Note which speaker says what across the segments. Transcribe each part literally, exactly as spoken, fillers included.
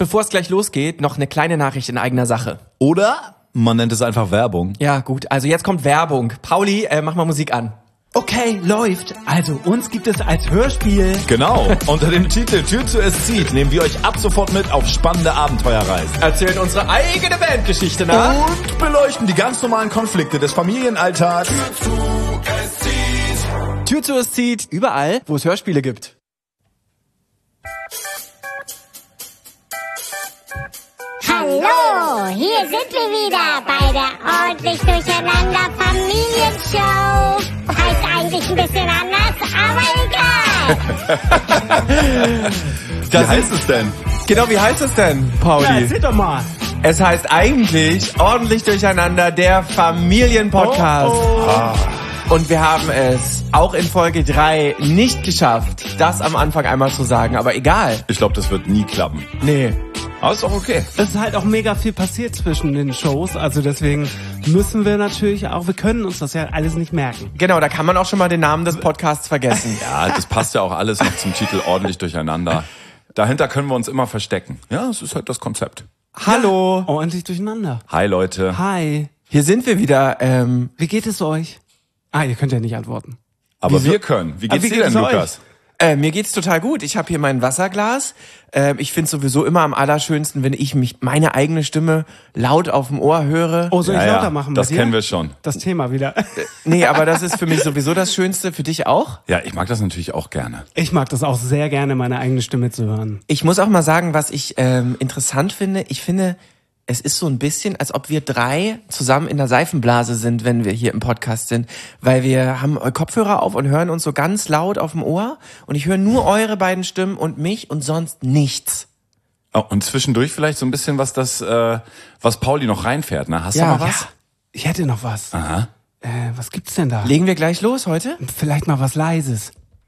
Speaker 1: bevor es gleich losgeht, noch eine kleine Nachricht in eigener Sache.
Speaker 2: Oder man nennt es einfach Werbung.
Speaker 1: Ja, gut. Also jetzt kommt Werbung. Pauli, äh, mach mal Musik an.
Speaker 3: Okay, läuft. Also uns gibt es als Hörspiel.
Speaker 2: Genau. Unter dem Titel Tür zu es zieht nehmen wir euch ab sofort mit auf spannende Abenteuerreisen.
Speaker 1: Erzählen unsere eigene Bandgeschichte nach.
Speaker 2: Und beleuchten die ganz normalen Konflikte des Familienalltags.
Speaker 1: Tür zu es zieht. Tür zu es zieht. Überall, wo es Hörspiele gibt.
Speaker 4: Hallo, hier sind wir wieder bei der ordentlich durcheinander Familienshow. Heißt eigentlich ein bisschen anders, aber egal.
Speaker 2: Wie heißt es denn?
Speaker 1: Genau, wie heißt es denn, Pauli?
Speaker 3: Ja, erzähl doch mal.
Speaker 1: Es heißt eigentlich ordentlich durcheinander der Familienpodcast.
Speaker 3: Oh, oh.
Speaker 1: Ah. Und wir haben es auch in Folge drei nicht geschafft, das am Anfang einmal zu sagen, aber egal.
Speaker 2: Ich glaube, das wird nie klappen.
Speaker 1: Nee.
Speaker 2: Aber ist doch okay.
Speaker 3: Es ist halt auch mega viel passiert zwischen den Shows, also deswegen müssen wir natürlich auch, wir können uns das ja alles nicht merken.
Speaker 1: Genau, da kann man auch schon mal den Namen des Podcasts vergessen.
Speaker 2: Ja, das passt ja auch alles noch zum Titel ordentlich durcheinander. Dahinter können wir uns immer verstecken. Ja, das ist halt das Konzept.
Speaker 1: Hallo.
Speaker 3: Ja, ordentlich durcheinander.
Speaker 2: Hi Leute.
Speaker 3: Hi.
Speaker 1: Hier sind wir wieder. Ähm,
Speaker 3: Wie geht es euch? Ah, ihr könnt ja nicht antworten.
Speaker 2: Aber
Speaker 1: Wieso?
Speaker 2: wir können. Wie geht's
Speaker 3: wie
Speaker 2: dir
Speaker 3: geht's
Speaker 2: denn,
Speaker 3: euch?
Speaker 2: Lukas?
Speaker 1: äh, mir geht's total gut. Ich habe hier mein Wasserglas. Äh, ich find's sowieso immer am allerschönsten, wenn ich mich meine eigene Stimme laut auf dem Ohr höre.
Speaker 3: Oh, soll ich
Speaker 2: Ja,
Speaker 3: lauter
Speaker 2: ja,
Speaker 3: machen?
Speaker 2: das
Speaker 3: bei dir?
Speaker 2: kennen wir schon.
Speaker 3: Das Thema wieder.
Speaker 1: Nee, aber das ist für mich sowieso das Schönste. Für dich auch?
Speaker 2: Ja, ich mag das natürlich auch gerne.
Speaker 3: Ich mag das auch sehr gerne, meine eigene Stimme zu hören.
Speaker 1: Ich muss auch mal sagen, was ich ähm, interessant finde. Ich finde, es ist so ein bisschen, als ob wir drei zusammen in der Seifenblase sind, wenn wir hier im Podcast sind. Weil wir haben Kopfhörer auf und hören uns so ganz laut auf dem Ohr. Und ich höre nur eure beiden Stimmen und mich und sonst nichts.
Speaker 2: Oh, und zwischendurch vielleicht so ein bisschen was das, äh, was Pauli noch reinfährt. Ne? Hast
Speaker 1: Ja,
Speaker 2: du mal was?
Speaker 3: Ja, ich hätte noch was.
Speaker 2: Aha.
Speaker 3: Äh, was gibt's denn da?
Speaker 1: Legen wir gleich los heute?
Speaker 3: Vielleicht mal was Leises.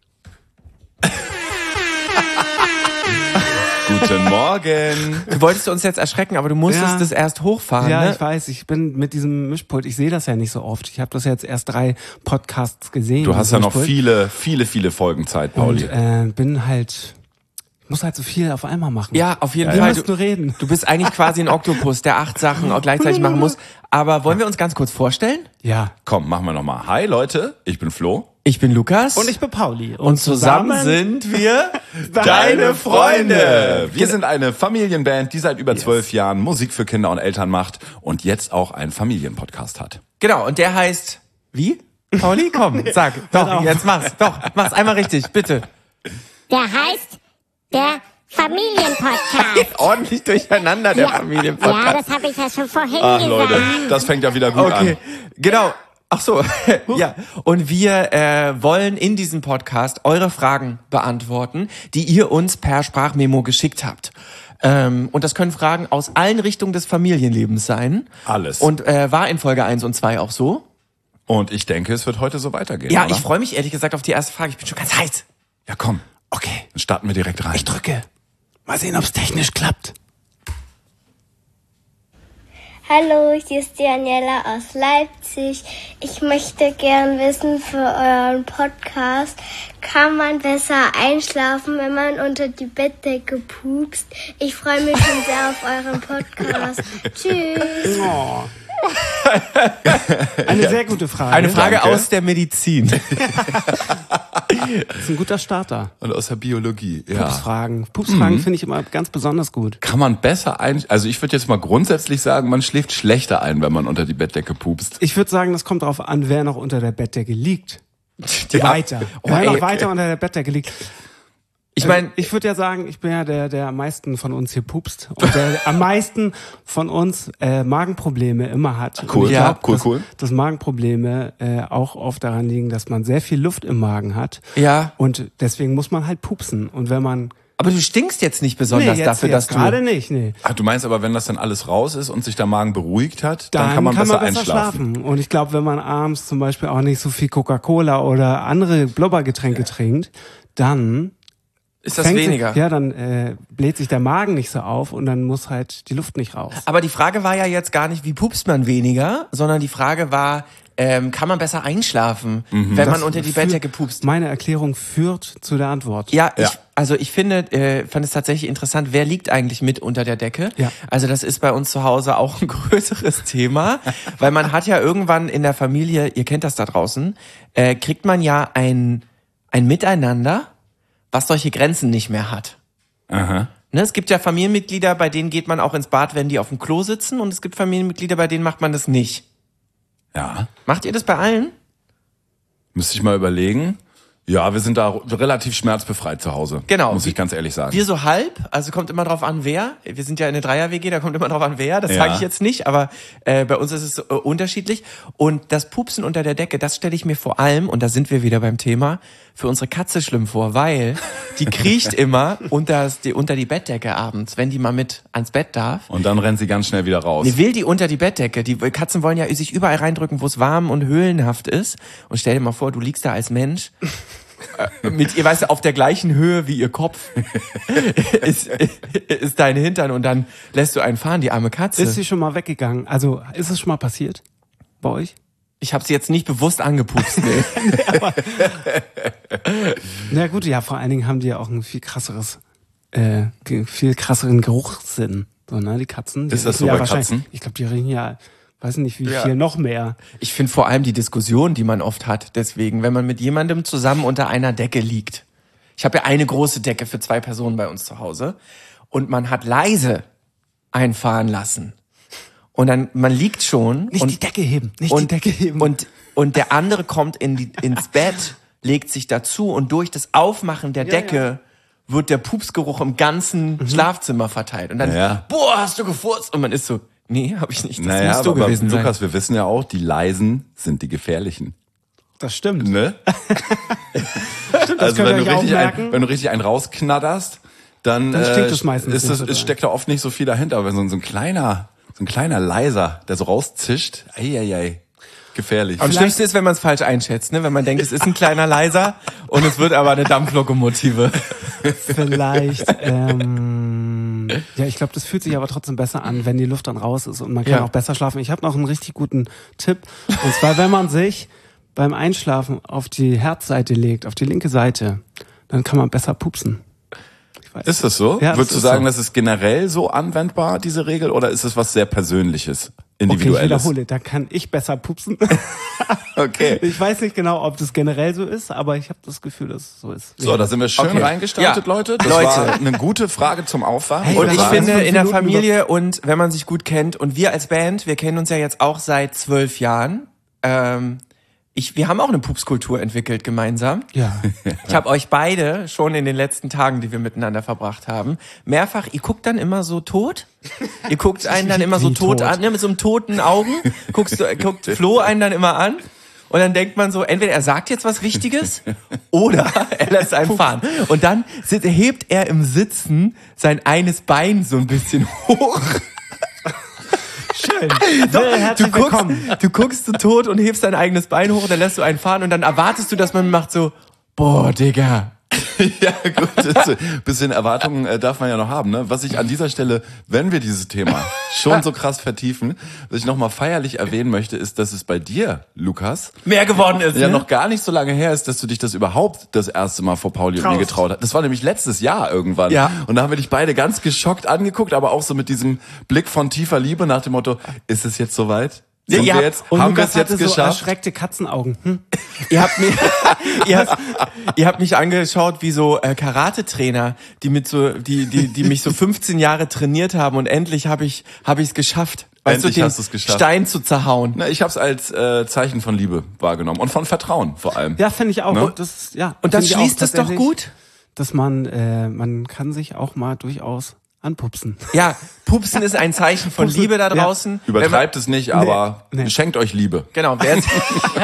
Speaker 2: Guten Morgen.
Speaker 1: Du wolltest uns jetzt erschrecken, aber du musstest
Speaker 3: Ja.
Speaker 1: das erst hochfahren,
Speaker 3: Ja,
Speaker 1: ne?
Speaker 3: ich weiß, ich bin mit diesem Mischpult, ich sehe das ja nicht so oft. Ich habe das jetzt erst drei Podcasts gesehen.
Speaker 2: Du hast
Speaker 3: dieses
Speaker 2: ja noch
Speaker 3: Mischpult.
Speaker 2: viele, viele, viele Folgen Zeit, Pauli.
Speaker 3: Und äh, bin halt, ich muss halt so viel auf einmal machen.
Speaker 1: Ja, auf jeden
Speaker 3: Wir
Speaker 1: Fall.
Speaker 3: müssen reden.
Speaker 1: Du bist eigentlich quasi ein Oktopus, der acht Sachen auch gleichzeitig machen muss. Aber wollen wir uns ganz kurz vorstellen?
Speaker 3: Ja.
Speaker 2: Komm, machen wir nochmal. Hi Leute, ich bin Flo.
Speaker 1: Ich bin Lukas.
Speaker 3: Und ich bin Pauli.
Speaker 1: Und zusammen sind wir deine Freunde.
Speaker 2: Wir sind eine Familienband, die seit über zwölf Jahren Musik für Kinder und Eltern macht und jetzt auch einen Familienpodcast hat.
Speaker 1: Genau, und der heißt, wie? Pauli, komm, sag. Doch, jetzt mach's. Doch, mach's einmal richtig, bitte.
Speaker 4: Der heißt der Familienpodcast.
Speaker 1: Ordentlich durcheinander, der
Speaker 4: Ja, ja,
Speaker 1: Familienpodcast.
Speaker 4: das habe ich ja schon vorhin
Speaker 2: Ach
Speaker 4: gesagt.
Speaker 2: Leute, das fängt ja wieder gut
Speaker 1: Okay,
Speaker 2: an.
Speaker 1: genau. Ach so, ja. Und wir äh, wollen in diesem Podcast eure Fragen beantworten, die ihr uns per Sprachmemo geschickt habt. Ähm, und das können Fragen aus allen Richtungen des Familienlebens sein.
Speaker 2: Alles.
Speaker 1: Und äh, war in Folge eins und zwei auch so.
Speaker 2: Und ich denke, es wird heute so weitergehen.
Speaker 1: Ja,
Speaker 2: oder?
Speaker 1: ich freue mich ehrlich gesagt auf die erste Frage. Ich bin schon ganz heiß.
Speaker 2: Ja, komm.
Speaker 3: Okay,
Speaker 2: Dann starten wir direkt rein.
Speaker 3: ich drücke. Mal sehen, ob's technisch klappt.
Speaker 5: Hallo, hier ist Daniela aus Leipzig. Ich möchte gern wissen für euren Podcast, kann man besser einschlafen, wenn man unter die Bettdecke pupst? Ich freue mich schon sehr auf euren Podcast. Tschüss.
Speaker 3: Oh. Eine sehr gute Frage.
Speaker 1: Eine Frage
Speaker 2: Danke.
Speaker 1: aus der Medizin.
Speaker 3: Das ist ein guter Starter.
Speaker 2: Und aus der Biologie, ja.
Speaker 3: Pupsfragen. Pupsfragen finde ich immer ganz besonders gut.
Speaker 2: Kann man besser ein... Also ich würde jetzt mal grundsätzlich sagen, man schläft schlechter ein, wenn man unter die Bettdecke pupst.
Speaker 3: Ich würde sagen, das kommt darauf an, wer noch unter der Bettdecke liegt.
Speaker 1: Ja.
Speaker 3: Weiter.
Speaker 1: Oh,
Speaker 3: wer
Speaker 1: ey,
Speaker 3: noch weiter unter der Bettdecke liegt.
Speaker 1: Ich meine,
Speaker 3: Ich würde ja sagen, ich bin ja der, der am meisten von uns hier pupst und der am meisten von uns äh, Magenprobleme immer hat.
Speaker 2: Cool,
Speaker 3: Und ich
Speaker 2: ja,
Speaker 3: glaub,
Speaker 2: cool,
Speaker 3: dass,
Speaker 2: cool.
Speaker 3: dass Magenprobleme äh, auch oft daran liegen, dass man sehr viel Luft im Magen hat.
Speaker 1: ja.
Speaker 3: Und deswegen muss man halt pupsen. Und wenn man...
Speaker 1: Aber du stinkst jetzt nicht besonders
Speaker 3: jetzt,
Speaker 1: dafür,
Speaker 3: jetzt
Speaker 1: dass du...
Speaker 3: gerade nicht, nee.
Speaker 2: Ach, du meinst aber, wenn das dann alles raus ist und sich der Magen beruhigt hat, dann,
Speaker 3: Dann
Speaker 2: kann man besser einschlafen.
Speaker 3: schlafen. Und ich glaube, wenn man abends zum Beispiel auch nicht so viel Coca-Cola oder andere Blubbergetränke trinkt, dann
Speaker 1: ist das
Speaker 3: fängt
Speaker 1: weniger.
Speaker 3: Sich, ja, dann äh, bläht sich der Magen nicht so auf und dann muss halt die Luft nicht raus.
Speaker 1: Aber die Frage war ja jetzt gar nicht, wie pupst man weniger, sondern die Frage war, ähm, kann man besser einschlafen, mhm. wenn man unter die Bettdecke pupst?
Speaker 3: Meine Erklärung führt zu der Antwort.
Speaker 1: Ja,
Speaker 2: ja.
Speaker 1: Ich, also ich finde, äh, fand es tatsächlich interessant, wer liegt eigentlich mit unter der Decke?
Speaker 3: Ja.
Speaker 1: Also das ist bei uns zu Hause auch ein größeres Thema, weil man hat ja irgendwann in der Familie, ihr kennt das da draußen, äh, kriegt man ja ein, ein Miteinander, was solche Grenzen nicht mehr hat.
Speaker 2: Aha.
Speaker 1: Ne, es gibt ja Familienmitglieder, bei denen geht man auch ins Bad, wenn die auf dem Klo sitzen, und es gibt Familienmitglieder, bei denen macht man das nicht.
Speaker 2: Ja.
Speaker 1: Macht ihr das bei allen?
Speaker 2: Müsste ich mal überlegen. Ja, wir sind da relativ schmerzbefreit zu Hause.
Speaker 1: Genau.
Speaker 2: Muss ich ganz ehrlich sagen.
Speaker 1: Wir so halb, also kommt immer drauf an, wer. Wir sind ja eine Dreier-W G, da kommt immer drauf an, wer. Das
Speaker 2: Ja.
Speaker 1: sage ich jetzt nicht, aber äh, bei uns ist es äh, unterschiedlich. Und das Pupsen unter der Decke, das stelle ich mir vor allem, und da sind wir wieder beim Thema, für unsere Katze schlimm vor, weil die kriecht immer unter die, unter die Bettdecke abends, wenn die mal mit ans Bett darf.
Speaker 2: Und dann rennt sie ganz schnell wieder raus.
Speaker 1: Nee, will die unter die Bettdecke. Die Katzen wollen ja sich überall reindrücken, wo es warm und höhlenhaft ist. Und stell dir mal vor, du liegst da als Mensch mit, ihr weißt du, auf der gleichen Höhe wie ihr Kopf ist, ist dein Hintern, und dann lässt du einen fahren, die arme Katze.
Speaker 3: Ist sie schon mal weggegangen? Also ist es schon mal passiert bei euch?
Speaker 1: Ich habe sie jetzt nicht bewusst angepupst. Nee.
Speaker 3: Na gut, ja, vor allen Dingen haben die ja auch ein viel krasseres, äh, viel krasseren Geruchssinn. So, ne, die Katzen. Die
Speaker 2: Ist das
Speaker 3: riechen
Speaker 2: so
Speaker 3: ja
Speaker 2: bei
Speaker 3: wahrscheinlich-
Speaker 2: Katzen?
Speaker 3: Ich glaube, die riechen ja, weiß nicht wie
Speaker 1: Ja.
Speaker 3: viel, noch mehr.
Speaker 1: Ich finde vor allem die Diskussion, die man oft hat, deswegen, wenn man mit jemandem zusammen unter einer Decke liegt. Ich habe ja eine große Decke für zwei Personen bei uns zu Hause, und man hat leise einfahren lassen. Und dann, man liegt schon.
Speaker 3: Nicht
Speaker 1: und,
Speaker 3: die Decke heben, nicht
Speaker 1: und,
Speaker 3: die Decke heben.
Speaker 1: Und, und der andere kommt in die, ins Bett, legt sich dazu, und durch das Aufmachen der Decke wird der Pupsgeruch im ganzen
Speaker 3: Mhm.
Speaker 1: Schlafzimmer verteilt. Und dann,
Speaker 2: Ja.
Speaker 1: boah, hast du gefurzt? Und man ist so, nee, hab ich nicht. Das
Speaker 2: naja,
Speaker 1: musst du
Speaker 2: aber
Speaker 1: gewesen sein.
Speaker 2: Lukas, wir wissen ja auch, die Leisen sind die gefährlichen.
Speaker 3: Das stimmt.
Speaker 2: Ne?
Speaker 3: Stimmt, das
Speaker 2: Also
Speaker 3: könnt
Speaker 2: wenn
Speaker 3: ihr
Speaker 2: du,
Speaker 3: euch auch
Speaker 2: richtig
Speaker 3: merken.
Speaker 2: ein, wenn du richtig einen rausknatterst, dann,
Speaker 3: Dann stinkt es meistens
Speaker 2: ist
Speaker 3: nicht
Speaker 2: es,
Speaker 3: so
Speaker 2: es
Speaker 3: doll.
Speaker 2: steckt da oft nicht so viel dahinter. Aber wenn so, ein- so ein kleiner, so ein kleiner Leiser, der so rauszischt, ei, ei, ei, gefährlich.
Speaker 1: Am schlimmsten ist, wenn man es falsch einschätzt, ne? Wenn man denkt, es ist ein kleiner Leiser und es wird aber eine Dampflokomotive.
Speaker 3: Vielleicht, ähm, ja, ich glaube, das fühlt sich aber trotzdem besser an, wenn die Luft dann raus ist und man kann
Speaker 1: Ja.
Speaker 3: auch besser schlafen. Ich habe noch einen richtig guten Tipp. Und zwar, wenn man sich beim Einschlafen auf die Herzseite legt, auf die linke Seite, dann kann man besser pupsen. Ich weiß.
Speaker 2: Ist das so?
Speaker 3: Ja, das
Speaker 2: Würdest du
Speaker 3: ist
Speaker 2: sagen,
Speaker 3: so.
Speaker 2: das ist generell so anwendbar, diese Regel, oder ist es was sehr Persönliches,
Speaker 3: Okay, ich
Speaker 2: Individuelles?
Speaker 3: wiederhole, da kann ich besser pupsen.
Speaker 2: Okay.
Speaker 3: Ich weiß nicht genau, ob das generell so ist, aber ich habe das Gefühl, dass es so ist.
Speaker 2: So, da sind wir schön
Speaker 1: Okay.
Speaker 2: reingestartet,
Speaker 1: Ja.
Speaker 2: Leute. Das
Speaker 1: Leute.
Speaker 2: war eine gute Frage zum Aufwärmen.
Speaker 3: Hey,
Speaker 1: Und
Speaker 3: wir
Speaker 1: ich
Speaker 3: waren
Speaker 1: finde,
Speaker 3: fünf
Speaker 1: in der
Speaker 3: Minuten
Speaker 1: Familie, und wenn man sich gut kennt, und wir als Band, wir kennen uns ja jetzt auch seit zwölf Jahren, ähm, ich, wir haben auch eine Pupskultur entwickelt gemeinsam.
Speaker 3: Ja.
Speaker 1: Ich habe euch beide schon in den letzten Tagen, die wir miteinander verbracht haben, mehrfach, ihr guckt dann immer so tot. Ihr guckt einen dann immer so
Speaker 3: Wie
Speaker 1: tot,
Speaker 3: tot?
Speaker 1: an, ne, mit so einem toten Augen. Guckst du, guckt Flo einen dann immer an. Und dann denkt man so, entweder er sagt jetzt was Wichtiges oder er lässt einen fahren. Und dann sit- hebt er im Sitzen sein eines Bein so ein bisschen hoch.
Speaker 3: Schön.
Speaker 1: Doch,
Speaker 3: Sehr
Speaker 1: du,
Speaker 3: herzlich
Speaker 1: guckst,
Speaker 3: willkommen.
Speaker 1: du guckst so tot und hebst dein eigenes Bein hoch, und dann lässt du einen fahren, und dann erwartest du, dass man macht so, boah, Digga.
Speaker 2: Ja, gut. Das, ein bisschen Erwartungen äh, darf man ja noch haben. Ne? Was ich an dieser Stelle, wenn wir dieses Thema schon so krass vertiefen, was ich nochmal feierlich erwähnen möchte, ist, dass es bei dir, Lukas,
Speaker 1: Mehr geworden ist,
Speaker 2: ja
Speaker 1: ne?
Speaker 2: noch gar nicht so lange her ist, dass du dich das überhaupt das erste Mal vor Pauli und mir
Speaker 3: Traust.
Speaker 2: getraut hast. Das war nämlich letztes Jahr irgendwann.
Speaker 1: Ja.
Speaker 2: Und da haben wir dich beide ganz geschockt angeguckt, aber auch so mit diesem Blick von tiefer Liebe nach dem Motto, ist es jetzt soweit? Sind
Speaker 1: Ja,
Speaker 2: wir
Speaker 1: ja.
Speaker 2: jetzt,
Speaker 3: Und
Speaker 2: haben wir
Speaker 3: Lukas
Speaker 2: es jetzt
Speaker 3: hatte so
Speaker 2: geschafft?
Speaker 3: erschreckte Katzenaugen. Hm?
Speaker 1: Ihr habt mir, ihr habt, ihr habt mich angeschaut wie so äh, Karate-Trainer, die mit so, die, die, die mich so fünfzehn Jahre trainiert haben, und endlich habe ich, habe ich es geschafft. Weißt
Speaker 2: Endlich
Speaker 1: du, den
Speaker 2: hast du's geschafft.
Speaker 1: Stein zu zerhauen.
Speaker 2: Na, ich habe es als äh, Zeichen von Liebe wahrgenommen und von Vertrauen vor allem.
Speaker 3: Ja, finde ich auch.
Speaker 2: Ne?
Speaker 3: Das, ja,
Speaker 1: Und das
Speaker 3: finde ich auch
Speaker 1: schließt es doch
Speaker 3: tatsächlich,
Speaker 1: gut.
Speaker 3: Dass man, äh, man kann sich auch mal durchaus anpupsen.
Speaker 1: Ja, Pupsen ist ein Zeichen von
Speaker 3: Pupsen,
Speaker 1: Liebe da
Speaker 3: ja.
Speaker 1: draußen. Wenn man-
Speaker 2: Übertreibt es nicht, aber
Speaker 3: nee.
Speaker 2: schenkt euch Liebe.
Speaker 1: Genau, wer ist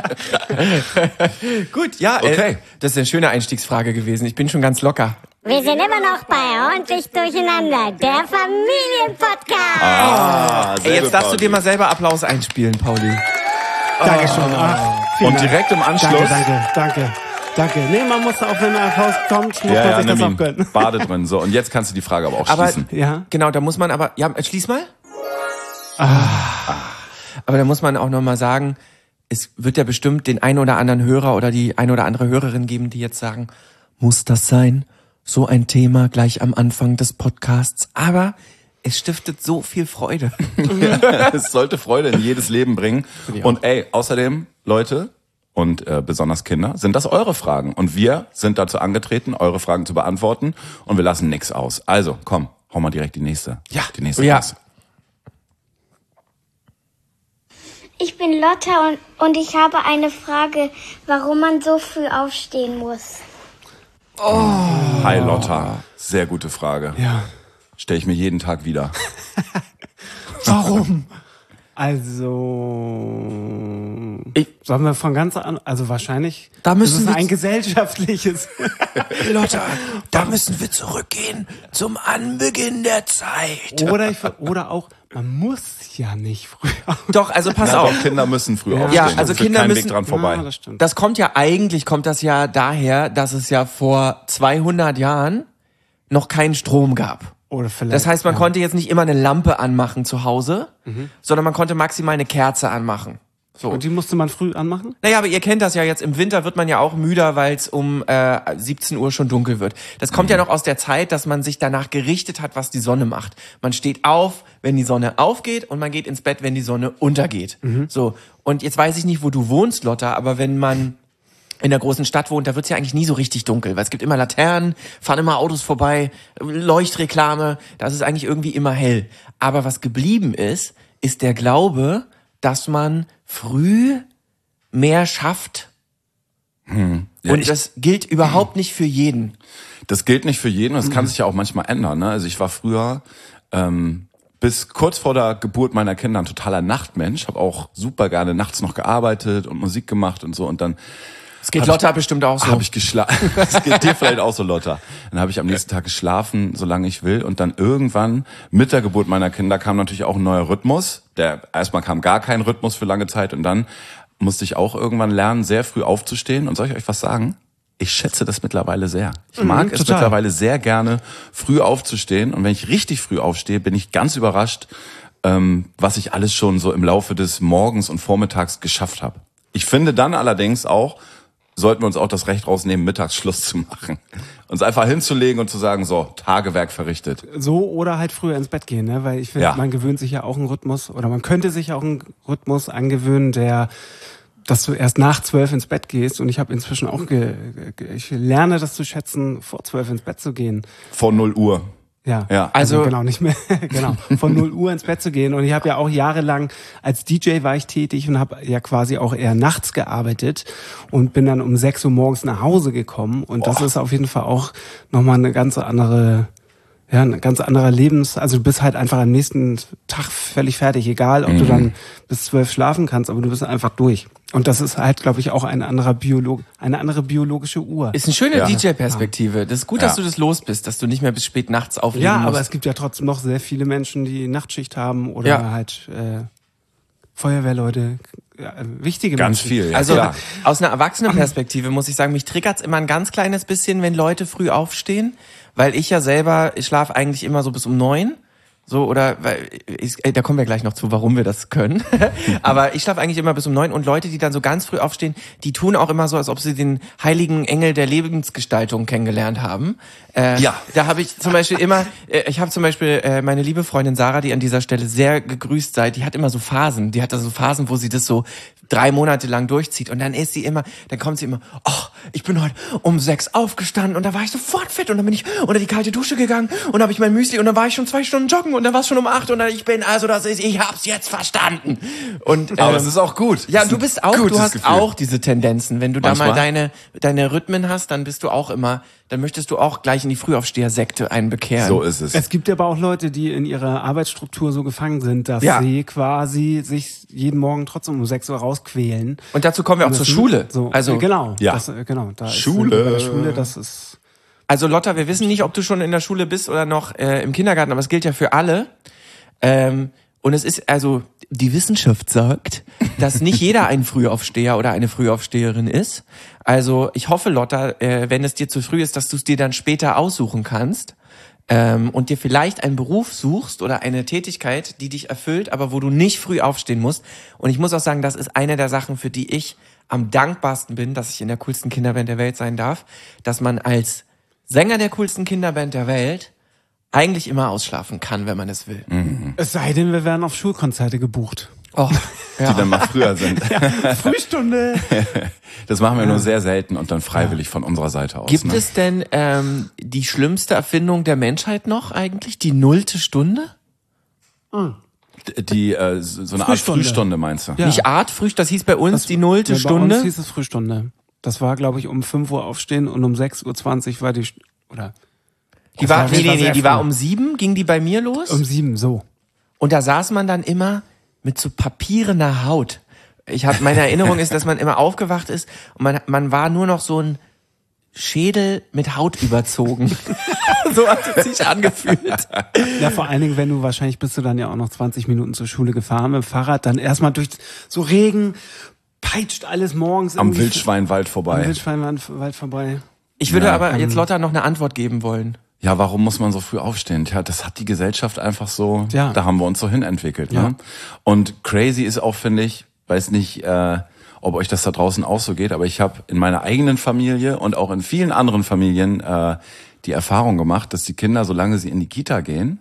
Speaker 1: Gut, ja, äh,
Speaker 2: Okay.
Speaker 1: das ist eine schöne Einstiegsfrage gewesen. Ich bin schon ganz locker.
Speaker 4: Wir sind immer noch bei Ordentlich Durcheinander, der Familienpodcast.
Speaker 2: Ah,
Speaker 1: Ey, jetzt darfst du dir mal selber Applaus einspielen, Pauli.
Speaker 3: Dankeschön. Ach, vielen
Speaker 2: Und
Speaker 3: Dank.
Speaker 2: direkt im Anschluss
Speaker 3: Danke, danke, danke. Danke. Nee, man muss auch, wenn ein Applaus kommt, muss
Speaker 2: Ja,
Speaker 3: man
Speaker 2: ja,
Speaker 3: sich das
Speaker 2: nimm
Speaker 3: auch
Speaker 2: ihn.
Speaker 3: gönnen.
Speaker 2: Bade drin. So, und jetzt kannst du die Frage aber auch
Speaker 1: Aber
Speaker 2: schließen.
Speaker 3: Ja.
Speaker 1: genau, da muss man aber, ja, schließ mal. Ah. Aber da muss man auch nochmal sagen, es wird ja bestimmt den einen oder anderen Hörer oder die eine oder andere Hörerin geben, die jetzt sagen, muss das sein? So ein Thema gleich am Anfang des Podcasts. Aber es stiftet so viel Freude.
Speaker 2: Ja, es sollte Freude in jedes Leben bringen. Und ey, außerdem, Leute und äh, besonders Kinder, sind das eure Fragen. Und wir sind dazu angetreten, eure Fragen zu beantworten. Und wir lassen nix aus. Also, komm, hau mal direkt die nächste.
Speaker 1: Ja.
Speaker 2: Die nächste
Speaker 1: Ja.
Speaker 2: raus.
Speaker 5: Ich bin Lotta und, und ich habe eine Frage, warum man so früh aufstehen muss.
Speaker 2: Hi Lotta. Sehr gute Frage.
Speaker 3: Ja.
Speaker 2: Stelle ich mir jeden Tag wieder.
Speaker 3: Warum? Also,
Speaker 1: Ich-
Speaker 3: sollen wir von ganz an, also wahrscheinlich
Speaker 1: Da müssen
Speaker 3: ist es
Speaker 1: wir-
Speaker 3: ein gesellschaftliches.
Speaker 1: Lotta, da müssen wir zurückgehen zum Anbeginn der Zeit.
Speaker 3: Oder ich, oder auch, man muss ja nicht früh auf.
Speaker 1: Doch, also pass
Speaker 2: Ja,
Speaker 1: auf.
Speaker 2: doch, Kinder müssen früh
Speaker 3: Ja.
Speaker 2: aufstehen.
Speaker 1: Ja, also
Speaker 2: Es führt
Speaker 1: Kinder
Speaker 2: kein
Speaker 1: müssen-
Speaker 2: Weg dran vorbei.
Speaker 3: Ah, das stimmt.
Speaker 1: Das kommt ja eigentlich, kommt das ja daher, dass es ja vor zweihundert Jahren noch keinen Strom gab.
Speaker 3: Oder vielleicht.
Speaker 1: Das heißt, man
Speaker 3: ja.
Speaker 1: konnte jetzt nicht immer eine Lampe anmachen zu Hause, sondern man konnte maximal eine Kerze anmachen. So.
Speaker 3: Und die musste man früh anmachen?
Speaker 1: Naja, aber ihr kennt das ja jetzt, im Winter wird man ja auch müder, weil es um äh, siebzehn Uhr schon dunkel wird. Das kommt ja noch aus der Zeit, dass man sich danach gerichtet hat, was die Sonne macht. Man steht auf, wenn die Sonne aufgeht und man geht ins Bett, wenn die Sonne untergeht. So. Und jetzt weiß ich nicht, wo du wohnst, Lotta, aber wenn man in der großen Stadt wohnt, da wird's ja eigentlich nie so richtig dunkel, weil es gibt immer Laternen, fahren immer Autos vorbei, Leuchtreklame, das ist eigentlich irgendwie immer hell. Aber was geblieben ist, ist der Glaube, dass man früh mehr schafft.
Speaker 2: Ja,
Speaker 1: Und
Speaker 2: ich-
Speaker 1: das gilt überhaupt nicht für jeden.
Speaker 2: Das gilt nicht für jeden und es
Speaker 1: Mhm.
Speaker 2: kann sich ja auch manchmal ändern. Ne? Also ich war früher ähm, bis kurz vor der Geburt meiner Kinder ein totaler Nachtmensch, habe auch super gerne nachts noch gearbeitet und Musik gemacht und so und dann
Speaker 1: Es geht
Speaker 2: Hab
Speaker 1: Lotta
Speaker 2: ich-
Speaker 1: bestimmt auch so.
Speaker 2: habe ich geschlafen. Das geht dir vielleicht auch so, Lotta. Dann habe ich am nächsten Tag geschlafen, solange ich will und dann irgendwann mit der Geburt meiner Kinder kam natürlich auch ein neuer Rhythmus. Der erstmal kam gar kein Rhythmus für lange Zeit und dann musste ich auch irgendwann lernen, sehr früh aufzustehen. Und soll ich euch was sagen? Ich schätze das mittlerweile sehr. Ich mag es
Speaker 3: total.
Speaker 2: mittlerweile sehr gerne, früh aufzustehen. Und wenn ich richtig früh aufstehe, bin ich ganz überrascht, ähm, was ich alles schon so im Laufe des Morgens und Vormittags geschafft habe. Ich finde dann allerdings auch, sollten wir uns auch das Recht rausnehmen, mittags Schluss zu machen. Uns einfach hinzulegen und zu sagen, so, Tagewerk verrichtet.
Speaker 3: So oder halt früher ins Bett gehen, ne? Weil ich finde,
Speaker 2: Ja.
Speaker 3: man gewöhnt sich ja auch einen Rhythmus oder man könnte sich auch einen Rhythmus angewöhnen, der, dass du erst nach zwölf ins Bett gehst. Und ich habe inzwischen auch, ge, ge, ich lerne das zu schätzen, vor zwölf ins Bett zu gehen.
Speaker 2: Vor null Uhr.
Speaker 3: Ja,
Speaker 2: Ja.
Speaker 3: also,
Speaker 1: Also-
Speaker 3: genau nicht mehr, genau von null Uhr ins Bett zu gehen. Und ich habe ja auch jahrelang als D J war ich tätig und habe ja quasi auch eher nachts gearbeitet und bin dann um sechs Uhr morgens nach Hause gekommen. Und das ist auf jeden Fall auch nochmal eine ganz andere, ja, ein ganz anderer Lebens. Also du bist halt einfach am nächsten Tag völlig fertig, egal ob du dann bis zwölf schlafen kannst, aber du bist einfach durch. Und das ist halt, glaube ich, auch ein anderer Biolog, eine andere biologische Uhr.
Speaker 1: Ist eine schöne
Speaker 2: Ja.
Speaker 1: D J-Perspektive. Das ist gut, dass
Speaker 2: Ja.
Speaker 1: du das los bist, dass du nicht mehr bis spät nachts auflegen
Speaker 3: Ja,
Speaker 1: musst.
Speaker 3: aber es gibt ja trotzdem noch sehr viele Menschen, die Nachtschicht haben oder
Speaker 1: Ja.
Speaker 3: halt äh, Feuerwehrleute, ja, wichtige
Speaker 2: Ganz
Speaker 3: Menschen.
Speaker 2: viel, ja.
Speaker 1: Also
Speaker 2: klar.
Speaker 1: aus einer Erwachsenenperspektive muss ich sagen, mich triggert's immer ein ganz kleines bisschen, wenn Leute früh aufstehen, weil ich ja selber, ich schlafe eigentlich immer so bis um neun. So, oder, weil, ich, ey, da kommen wir gleich noch zu, warum wir das können. Aber ich schlafe eigentlich immer bis um neun und Leute, die dann so ganz früh aufstehen, die tun auch immer so, als ob sie den heiligen Engel der Lebensgestaltung kennengelernt haben. Äh,
Speaker 2: Ja.
Speaker 1: Da habe ich zum Beispiel immer, äh, ich habe zum Beispiel äh, meine liebe Freundin Sarah, die an dieser Stelle sehr gegrüßt sei, die hat immer so Phasen, die hat da so Phasen, wo sie das so drei Monate lang durchzieht und dann ist sie immer, dann kommt sie immer, ach, ich bin heute um sechs aufgestanden und da war ich sofort fit und dann bin ich unter die kalte Dusche gegangen und habe ich mein Müsli und dann war ich schon zwei Stunden joggen und dann war es schon um acht und dann ich bin, also das ist, ich hab's jetzt verstanden. Und,
Speaker 2: Aber
Speaker 1: ähm,
Speaker 2: es ist auch gut.
Speaker 1: ja,
Speaker 2: Es ist
Speaker 1: du
Speaker 2: ein
Speaker 1: bist auch,
Speaker 2: gutes
Speaker 1: du hast
Speaker 2: Gefühl.
Speaker 1: auch diese Tendenzen. Wenn du da
Speaker 2: Manchmal.
Speaker 1: mal deine, deine Rhythmen hast, dann bist du auch immer, dann möchtest du auch gleich in die Frühaufsteher-Sekte einbekehren.
Speaker 2: So ist es.
Speaker 3: Es gibt aber auch Leute, die in ihrer Arbeitsstruktur so gefangen sind, dass
Speaker 1: Ja.
Speaker 3: sie quasi sich jeden Morgen trotzdem um sechs Uhr rausquälen.
Speaker 1: Und dazu kommen wir auch zur
Speaker 3: müssen.
Speaker 1: Schule.
Speaker 3: So,
Speaker 1: Also,
Speaker 3: genau,
Speaker 2: Ja.
Speaker 3: das, äh, genau. Da
Speaker 2: Schule.
Speaker 3: Ist, bei der Schule, das ist
Speaker 1: also Lotta, wir wissen nicht, ob du schon in der Schule bist oder noch äh, im Kindergarten, aber es gilt ja für alle. Ähm, und es ist, also, die Wissenschaft sagt, dass nicht jeder ein Frühaufsteher oder eine Frühaufsteherin ist. Also ich hoffe, Lotta, äh, wenn es dir zu früh ist, dass du es dir dann später aussuchen kannst ähm, und dir vielleicht einen Beruf suchst oder eine Tätigkeit, die dich erfüllt, aber wo du nicht früh aufstehen musst. Und ich muss auch sagen, das ist eine der Sachen, für die ich am dankbarsten bin, dass ich in der coolsten Kinderband der Welt sein darf, dass man als Sänger der coolsten Kinderband der Welt eigentlich immer ausschlafen kann, wenn man es will.
Speaker 2: Mhm.
Speaker 3: Es sei denn, wir werden auf Schulkonzerte gebucht.
Speaker 1: Oh,
Speaker 2: Die dann mal früher sind.
Speaker 3: Ja, Frühstunde.
Speaker 2: Das machen wir nur sehr selten und dann freiwillig von unserer Seite aus.
Speaker 1: Gibt
Speaker 2: ne?
Speaker 1: es denn ähm, die schlimmste Erfindung der Menschheit noch eigentlich? Die nullte Stunde?
Speaker 2: Die, äh, so eine Art
Speaker 3: Frühstunde.
Speaker 2: Frühstunde, meinst du?
Speaker 3: Ja.
Speaker 1: Nicht Artfrühstück, das hieß bei uns die nullte
Speaker 3: Ja, bei
Speaker 1: Stunde.
Speaker 3: uns hieß es Frühstunde. Das war, glaube ich, um fünf Uhr aufstehen und um sechs Uhr zwanzig war die, St- oder
Speaker 1: die
Speaker 3: das
Speaker 1: war,
Speaker 3: war
Speaker 1: nee, nee, nee,
Speaker 3: sehr
Speaker 1: die war
Speaker 3: früh.
Speaker 1: um sieben, ging die bei mir los.
Speaker 3: um sieben, so.
Speaker 1: Und da saß man dann immer mit so papierener Haut. Ich hab, meine Erinnerung ist, dass man immer aufgewacht ist und man, man war nur noch so ein Schädel mit Haut überzogen. So hat es sich angefühlt.
Speaker 3: Ja, vor allen Dingen, wenn du, wahrscheinlich bist du dann ja auch noch zwanzig Minuten zur Schule gefahren mit dem Fahrrad, dann erstmal durch so Regen, peitscht alles morgens.
Speaker 2: Am
Speaker 3: irgendwie-
Speaker 2: Wildschweinwald
Speaker 3: Am
Speaker 2: vorbei.
Speaker 3: Wildschweinwald vorbei.
Speaker 1: Ich würde
Speaker 2: Ja,
Speaker 1: aber jetzt Lotta noch eine Antwort geben wollen.
Speaker 2: Ja, warum muss man so früh aufstehen? Tja, das hat die Gesellschaft einfach so,
Speaker 3: Ja.
Speaker 2: da haben wir uns so hin entwickelt.
Speaker 3: Ja.
Speaker 2: Ne? Und crazy ist auch, finde ich, weiß nicht, äh, ob euch das da draußen auch so geht, aber ich habe in meiner eigenen Familie und auch in vielen anderen Familien äh, die Erfahrung gemacht, dass die Kinder, solange sie in die Kita gehen,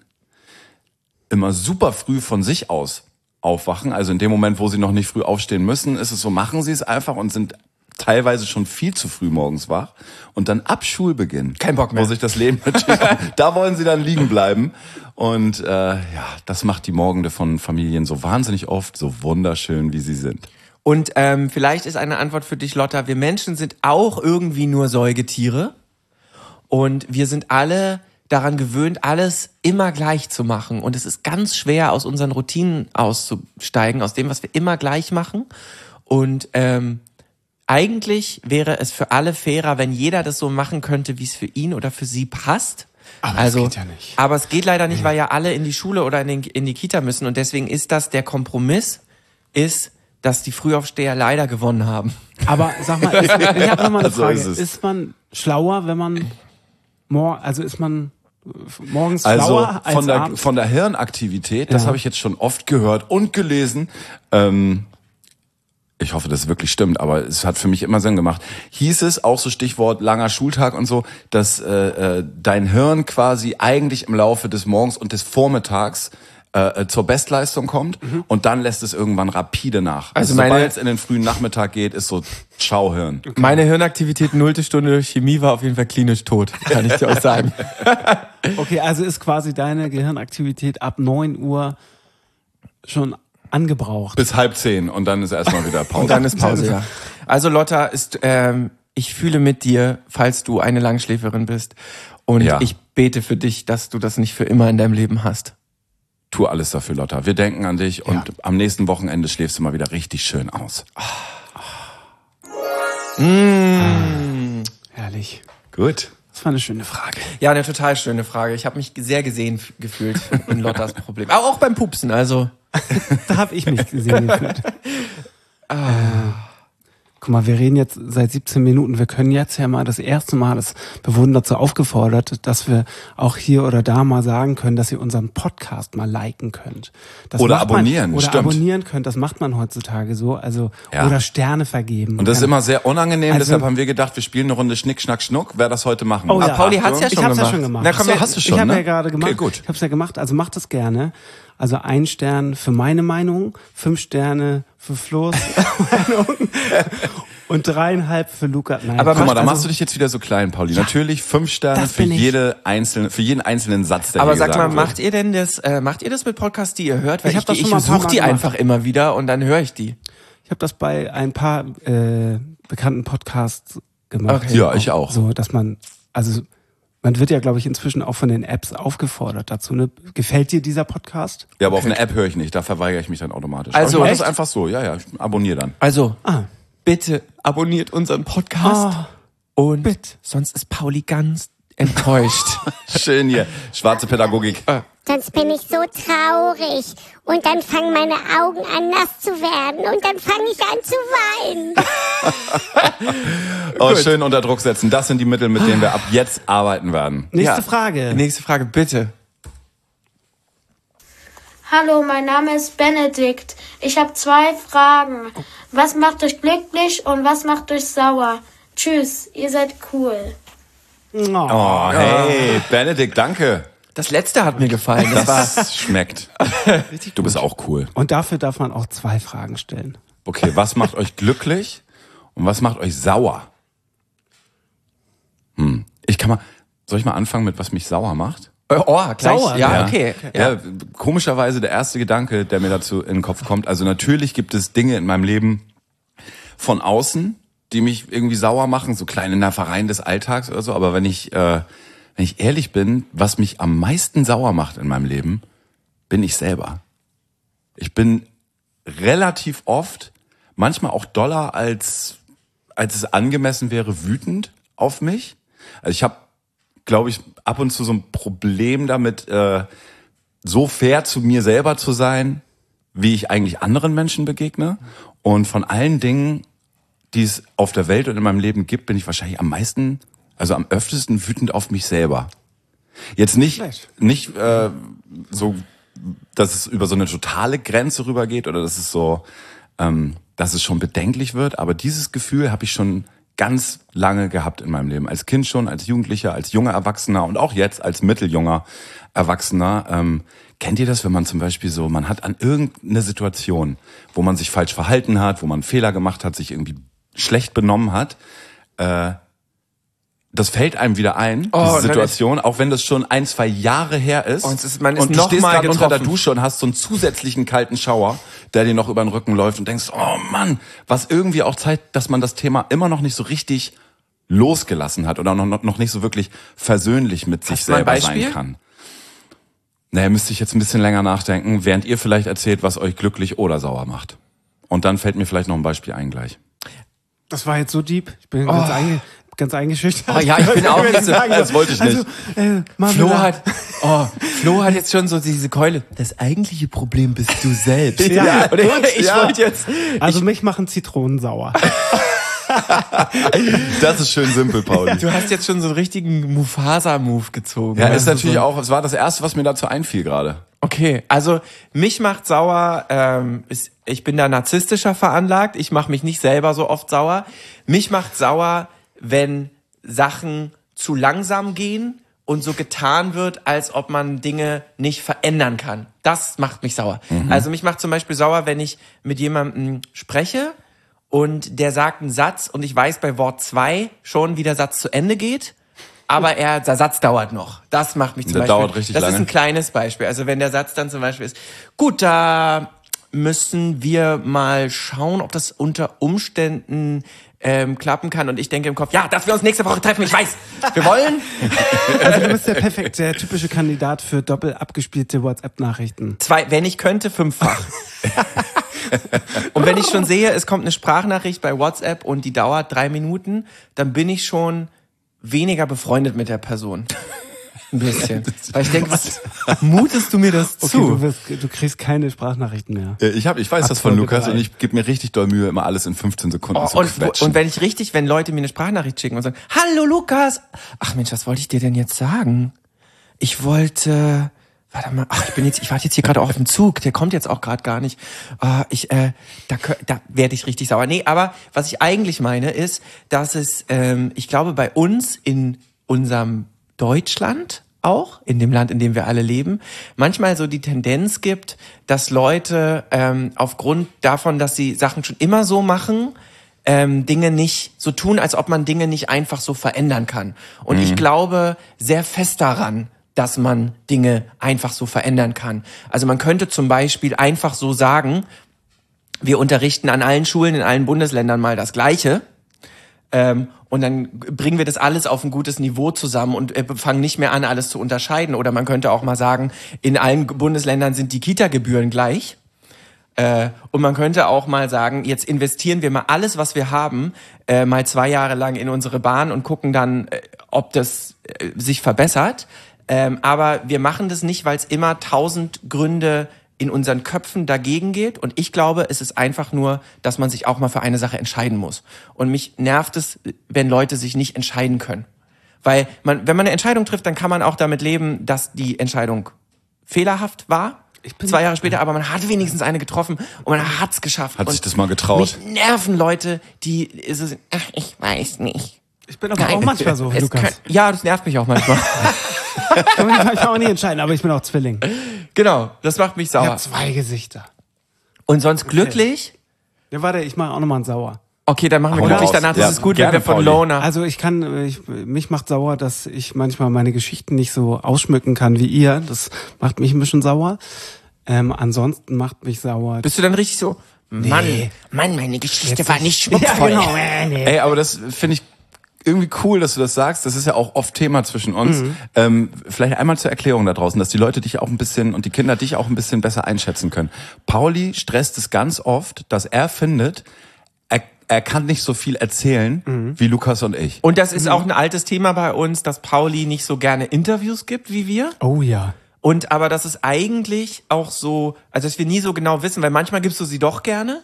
Speaker 2: immer super früh von sich aus aufwachen. Also in dem Moment, wo sie noch nicht früh aufstehen müssen, ist es so, machen sie es einfach und sind teilweise schon viel zu früh morgens wach. Und dann ab Schulbeginn,
Speaker 1: Kein Bock mehr.
Speaker 2: wo sich das Leben natürlich, da wollen sie dann liegen bleiben. Und äh, ja, das macht die Morgende von Familien so wahnsinnig oft so wunderschön, wie sie sind.
Speaker 1: Und ähm, vielleicht ist eine Antwort für dich, Lotta. Wir Menschen sind auch irgendwie nur Säugetiere. Und wir sind alle daran gewöhnt, alles immer gleich zu machen. Und es ist ganz schwer, aus unseren Routinen auszusteigen, aus dem, was wir immer gleich machen. Und ähm, eigentlich wäre es für alle fairer, wenn jeder das so machen könnte, wie es für ihn oder für sie passt.
Speaker 3: Aber
Speaker 1: also,
Speaker 3: das geht ja nicht.
Speaker 1: Aber es geht leider nicht, weil ja alle in die Schule oder in, den, in die Kita müssen. Und deswegen ist das der Kompromiss, ist, dass die Frühaufsteher leider gewonnen haben.
Speaker 3: Aber sag mal, ist, ich habe noch mal eine
Speaker 2: So
Speaker 3: Frage.
Speaker 2: ist es.
Speaker 3: Ist man schlauer, wenn man mor also ist man morgens
Speaker 2: Also
Speaker 3: schlauer als
Speaker 2: von der,
Speaker 3: abends?
Speaker 2: von der Hirnaktivität, das
Speaker 3: Ja.
Speaker 2: habe ich jetzt schon oft gehört und gelesen. Ähm, ich hoffe, dass es wirklich stimmt, aber es hat für mich immer Sinn gemacht. Hieß es, auch so Stichwort langer Schultag und so, dass äh, äh, dein Hirn quasi eigentlich im Laufe des Morgens und des Vormittags äh, zur Bestleistung kommt
Speaker 3: Mhm.
Speaker 2: und dann lässt es irgendwann rapide nach.
Speaker 1: Also
Speaker 2: Also,
Speaker 1: meine-
Speaker 2: sobald es in den frühen Nachmittag geht, ist so Ciao Hirn.
Speaker 1: Meine Hirnaktivität nullte Stunde Chemie war auf jeden Fall klinisch tot, kann ich dir auch sagen.
Speaker 3: Okay, also ist quasi deine Gehirnaktivität ab neun Uhr schon angebraucht.
Speaker 2: Bis halb zehn und dann ist erstmal wieder Pause.
Speaker 1: Und dann ist Pause, ja. Also Lotta, ist, ähm, ich fühle mit dir, falls du eine Langschläferin bist. Und
Speaker 2: Ja.
Speaker 1: ich bete für dich, dass du das nicht für immer in deinem Leben hast.
Speaker 2: Tu alles dafür, Lotta. Wir denken an dich und am nächsten Wochenende schläfst du mal wieder richtig schön aus.
Speaker 3: Herrlich.
Speaker 2: Gut.
Speaker 3: Das war eine schöne Frage.
Speaker 1: Ja, eine total schöne Frage. Ich habe mich sehr gesehen f- gefühlt in Lottas Problem. Aber auch beim Pupsen, also.
Speaker 3: Da habe ich mich gesehen gefühlt. Äh, guck mal, wir reden jetzt seit siebzehn Minuten. Wir können jetzt ja mal das erste Mal, das, wir wurden dazu aufgefordert, dass wir auch hier oder da mal sagen können, dass ihr unseren Podcast mal liken könnt. Das
Speaker 2: Oder
Speaker 3: macht man-
Speaker 2: abonnieren,
Speaker 3: Oder
Speaker 2: stimmt.
Speaker 3: abonnieren könnt, das macht man heutzutage so. Also,
Speaker 2: Ja.
Speaker 3: oder Sterne vergeben.
Speaker 2: Und das ist
Speaker 3: Ja.
Speaker 2: immer sehr unangenehm,
Speaker 3: Also-
Speaker 2: deshalb haben wir gedacht, wir spielen eine Runde Schnick, Schnack, Schnuck. Wer das heute machen?
Speaker 3: Oh
Speaker 2: will.
Speaker 3: ja.
Speaker 1: Pauli hat's ja
Speaker 3: Ich
Speaker 1: schon
Speaker 3: hab's ja
Speaker 1: gemacht.
Speaker 3: schon gemacht.
Speaker 1: Na, komm,
Speaker 2: Ach so,
Speaker 1: jetzt-
Speaker 2: hast du schon,
Speaker 3: Ich habe
Speaker 2: ne?
Speaker 3: ja gerade gemacht.
Speaker 2: Okay, gut.
Speaker 3: Ich habe es ja gemacht, also macht das gerne. Also ein Stern für meine Meinung, fünf Sterne für Flo's Meinung und dreieinhalb für Luca. Nein,
Speaker 1: Aber
Speaker 2: Guck mal, da
Speaker 3: also-
Speaker 2: machst du dich jetzt wieder so klein, Pauli. Natürlich fünf Sterne
Speaker 3: das
Speaker 2: für
Speaker 3: bin ich.
Speaker 2: jede einzelne, für jeden einzelnen Satz, der
Speaker 1: Aber
Speaker 2: hier
Speaker 1: sag mal,
Speaker 2: gesagt wird.
Speaker 1: macht ihr denn das, äh, macht ihr das mit Podcasts, die ihr hört? Weil
Speaker 3: Ich
Speaker 1: ich,
Speaker 3: hab das
Speaker 1: ich,
Speaker 3: schon mal ein paar
Speaker 1: suche
Speaker 3: Mal
Speaker 1: die
Speaker 3: gemacht.
Speaker 1: einfach immer wieder und dann höre ich die.
Speaker 3: Ich habe das bei ein paar äh, bekannten Podcasts gemacht.
Speaker 1: Okay.
Speaker 2: Ja, ich auch.
Speaker 3: So, dass man, also man wird ja, glaube ich, inzwischen auch von den Apps aufgefordert dazu. Ne? Gefällt dir dieser Podcast?
Speaker 2: Ja, aber auf eine App höre ich nicht, da verweigere ich mich dann automatisch.
Speaker 1: Also-
Speaker 2: aber ich mach das
Speaker 1: Echt?
Speaker 2: einfach so, ja, ja, ich abonniere dann.
Speaker 1: Also,
Speaker 3: Ah,
Speaker 1: bitte abonniert unseren Podcast.
Speaker 3: Ah,
Speaker 1: und
Speaker 3: bitte.
Speaker 1: sonst ist Pauli ganz enttäuscht.
Speaker 2: Schön hier. Schwarze Pädagogik.
Speaker 4: Sonst bin ich so traurig. Und dann fangen meine Augen an nass zu werden. Und dann fange ich an zu weinen.
Speaker 2: Oh, schön unter Druck setzen. Das sind die Mittel, mit denen wir ab jetzt arbeiten werden.
Speaker 3: Nächste
Speaker 1: Ja.
Speaker 3: Frage.
Speaker 1: Nächste Frage, bitte.
Speaker 6: Hallo, mein Name ist Benedikt. Ich habe zwei Fragen. Was macht euch glücklich und was macht euch sauer? Tschüss, ihr seid cool.
Speaker 2: Oh, hey, Benedikt, danke.
Speaker 1: Das letzte hat mir gefallen. Das war
Speaker 2: Das schmeckt. Du bist auch cool.
Speaker 3: Und dafür darf man auch zwei Fragen stellen.
Speaker 2: Okay, was macht euch glücklich und was macht euch sauer? Hm. Ich kann mal, soll ich mal anfangen mit was mich sauer macht?
Speaker 1: oh, gleich.
Speaker 3: Sauer,
Speaker 1: ja,
Speaker 2: Ja.
Speaker 1: okay.
Speaker 2: Ja. Komischerweise der erste Gedanke, der mir dazu in den Kopf kommt. Also natürlich gibt es Dinge in meinem Leben von außen, die mich irgendwie sauer machen, so kleine Nervereien des Alltags oder so. Aber wenn ich, äh, wenn ich ehrlich bin, was mich am meisten sauer macht in meinem Leben, bin ich selber. Ich bin relativ oft, manchmal auch doller als als es angemessen wäre, wütend auf mich. Also ich habe, glaube ich, ab und zu so ein Problem damit, äh, so fair zu mir selber zu sein, wie ich eigentlich anderen Menschen begegne. Und von allen Dingen, die es auf der Welt und in meinem Leben gibt, bin ich wahrscheinlich am meisten, also am öftesten wütend auf mich selber. Jetzt nicht,
Speaker 3: Vielleicht.
Speaker 2: nicht äh, so, dass es über so eine totale Grenze rübergeht oder dass es so, ähm, dass es schon bedenklich wird, aber dieses Gefühl habe ich schon ganz lange gehabt in meinem Leben. Als Kind schon, als Jugendlicher, als junger Erwachsener und auch jetzt als mitteljunger Erwachsener. Ähm, kennt ihr das, wenn man zum Beispiel so, man hat an irgendeine Situation, wo man sich falsch verhalten hat, wo man einen Fehler gemacht hat, sich irgendwie schlecht benommen hat, äh, das fällt einem wieder ein,
Speaker 1: Oh,
Speaker 2: diese
Speaker 1: und dann
Speaker 2: Situation, auch wenn das schon ein, zwei Jahre her ist.
Speaker 1: Und es ist- man ist
Speaker 2: und du
Speaker 1: noch
Speaker 2: stehst
Speaker 1: mal
Speaker 2: gerade unter der
Speaker 1: getroffen.
Speaker 2: Dusche und hast so einen zusätzlichen kalten Schauer, der dir noch über den Rücken läuft und denkst, oh Mann, was irgendwie auch zeigt, dass man das Thema immer noch nicht so richtig losgelassen hat oder noch, noch nicht so wirklich versöhnlich mit sich
Speaker 1: Hast du mal ein
Speaker 2: selber
Speaker 1: Beispiel?
Speaker 2: sein kann. Naja, müsste ich jetzt ein bisschen länger nachdenken, während ihr vielleicht erzählt, was euch glücklich oder sauer macht. Und dann fällt mir vielleicht noch ein Beispiel ein gleich.
Speaker 3: Das war jetzt so deep. Ich bin ganz, einge, ganz eingeschüchtert.
Speaker 1: Oh ja, ich bin auch
Speaker 3: Wenn
Speaker 1: nicht so-
Speaker 3: sagen,
Speaker 2: das wollte ich nicht.
Speaker 3: Also, äh, Marmelade.
Speaker 1: Flo hat, oh, Flo hat jetzt schon so diese Keule. Das eigentliche Problem bist du selbst.
Speaker 3: Ja,
Speaker 1: und ich, ich
Speaker 2: ja.
Speaker 1: wollte jetzt,
Speaker 3: Also mich machen Zitronen sauer.
Speaker 2: Das ist schön simpel, Pauli.
Speaker 1: du hast jetzt schon so einen richtigen Mufasa-Move gezogen.
Speaker 2: Ja,
Speaker 1: Also
Speaker 2: ist natürlich
Speaker 1: so,
Speaker 2: auch, es war das Erste, was mir dazu einfiel gerade.
Speaker 1: Okay, also mich macht sauer, ähm, ist, ich bin da narzisstischer veranlagt, ich mache mich nicht selber so oft sauer. Mich macht sauer, wenn Sachen zu langsam gehen und so getan wird, als ob man Dinge nicht verändern kann. Das macht mich sauer. Also mich macht zum Beispiel sauer, wenn ich mit jemandem spreche und der sagt einen Satz und ich weiß bei Wort zwei schon, wie der Satz zu Ende geht, aber er, der Satz dauert noch. Das macht mich zum
Speaker 2: Der
Speaker 1: Beispiel.
Speaker 2: dauert richtig
Speaker 1: das
Speaker 2: lange.
Speaker 1: ist ein kleines Beispiel. Also wenn der Satz dann zum Beispiel ist, gut, da müssen wir mal schauen, ob das unter Umständen ähm, klappen kann. Und ich denke im Kopf, ja, dass wir uns nächste Woche treffen, ich weiß, wir wollen.
Speaker 3: Also du bist der perfekt, der typische Kandidat für doppelt abgespielte WhatsApp-Nachrichten.
Speaker 1: Zwei, wenn ich könnte, fünffach. Und wenn ich schon sehe, es kommt eine Sprachnachricht bei WhatsApp und die dauert drei Minuten, dann bin ich schon weniger befreundet mit der Person. Ein bisschen. Weil ich denke, was mutest du mir das
Speaker 3: Okay,
Speaker 1: zu?
Speaker 3: du, wirst, du kriegst keine Sprachnachrichten mehr.
Speaker 2: Äh, Ich hab, ich weiß das von
Speaker 3: Abfolge
Speaker 2: Lukas
Speaker 3: drei.
Speaker 2: und ich gebe mir richtig doll Mühe, immer alles in fünfzehn Sekunden
Speaker 1: Oh,
Speaker 2: zu
Speaker 1: und,
Speaker 2: quetschen.
Speaker 1: und wenn ich richtig, wenn Leute mir eine Sprachnachricht schicken und sagen, hallo Lukas, ach Mensch, was wollte ich dir denn jetzt sagen? Ich wollte, warte mal, ach, ich bin jetzt, ich warte jetzt hier gerade auf den Zug, der kommt jetzt auch gerade gar nicht. Ah, ich, äh, da, kö- da werde ich richtig sauer. Nee, aber was ich eigentlich meine ist, dass es, ähm, ich glaube, bei uns in unserem Deutschland auch, in dem Land, in dem wir alle leben, manchmal so die Tendenz gibt, dass Leute ähm, aufgrund davon, dass sie Sachen schon immer so machen, ähm, Dinge nicht so tun, als ob man Dinge nicht einfach so verändern kann. Und ich glaube sehr fest daran, dass man Dinge einfach so verändern kann. Also man könnte zum Beispiel einfach so sagen, wir unterrichten an allen Schulen in allen Bundesländern mal das Gleiche. Ähm, und dann bringen wir das alles auf ein gutes Niveau zusammen und äh, fangen nicht mehr an, alles zu unterscheiden. Oder man könnte auch mal sagen, in allen Bundesländern sind die Kita-Gebühren gleich. Äh, und man könnte auch mal sagen, jetzt investieren wir mal alles, was wir haben, äh, mal zwei Jahre lang in unsere Bahn und gucken dann, äh, ob das äh, sich verbessert. Ähm, aber wir machen das nicht, weil es immer tausend Gründe in unseren Köpfen dagegen geht. Und ich glaube, es ist einfach nur, dass man sich auch mal für eine Sache entscheiden muss. Und mich nervt es, wenn Leute sich nicht entscheiden können. Weil man, wenn man eine Entscheidung trifft, dann kann man auch damit leben, dass die Entscheidung fehlerhaft war. Zwei Jahre später, aber man hat wenigstens eine getroffen und man hat's geschafft.
Speaker 2: Hat
Speaker 1: und
Speaker 2: sich das mal getraut.
Speaker 1: Mich nerven Leute, die so sind, ach, ich weiß nicht.
Speaker 3: Ich bin aber auch manchmal so,
Speaker 1: Es
Speaker 3: Lukas.
Speaker 1: Kann, ja, das nervt mich auch manchmal.
Speaker 3: Ich kann mich manchmal auch nicht entscheiden, aber ich bin auch Zwilling.
Speaker 1: Genau, das macht mich
Speaker 3: Ich
Speaker 1: sauer.
Speaker 3: habe zwei Gesichter.
Speaker 1: Und sonst glücklich?
Speaker 3: Ja, warte, ich mache auch nochmal einen sauer.
Speaker 1: Okay, dann machen wir
Speaker 2: Hau
Speaker 1: glücklich
Speaker 2: raus.
Speaker 1: danach. Das
Speaker 2: Ja,
Speaker 1: ist gut,
Speaker 2: gerne,
Speaker 1: wenn wir von
Speaker 2: Pauli.
Speaker 1: Loner...
Speaker 3: Also ich kann, ich, mich macht sauer, dass ich manchmal meine Geschichten nicht so ausschmücken kann wie ihr. Das macht mich ein bisschen sauer. Ähm, ansonsten macht mich sauer.
Speaker 1: Bist du dann richtig so, Mann,
Speaker 3: Nee.
Speaker 1: Mann, meine Geschichte
Speaker 3: Jetzt
Speaker 1: war
Speaker 3: nicht.
Speaker 1: nicht schmuckvoll.
Speaker 3: Ja, genau. Äh, nee.
Speaker 2: Ey, aber das finde ich irgendwie cool, dass du das sagst. Das ist ja auch oft Thema zwischen uns. Mhm. Ähm, vielleicht einmal zur Erklärung da draußen, dass die Leute dich auch ein bisschen und die Kinder dich auch ein bisschen besser einschätzen können. Pauli stresst es ganz oft, dass er findet, er, er kann nicht so viel erzählen mhm. wie Lukas und ich.
Speaker 1: Und das ist auch ein altes Thema bei uns, dass Pauli nicht so gerne Interviews gibt wie wir.
Speaker 3: Oh ja.
Speaker 1: Und aber das ist eigentlich auch so, also dass wir nie so genau wissen, weil manchmal gibst du sie doch gerne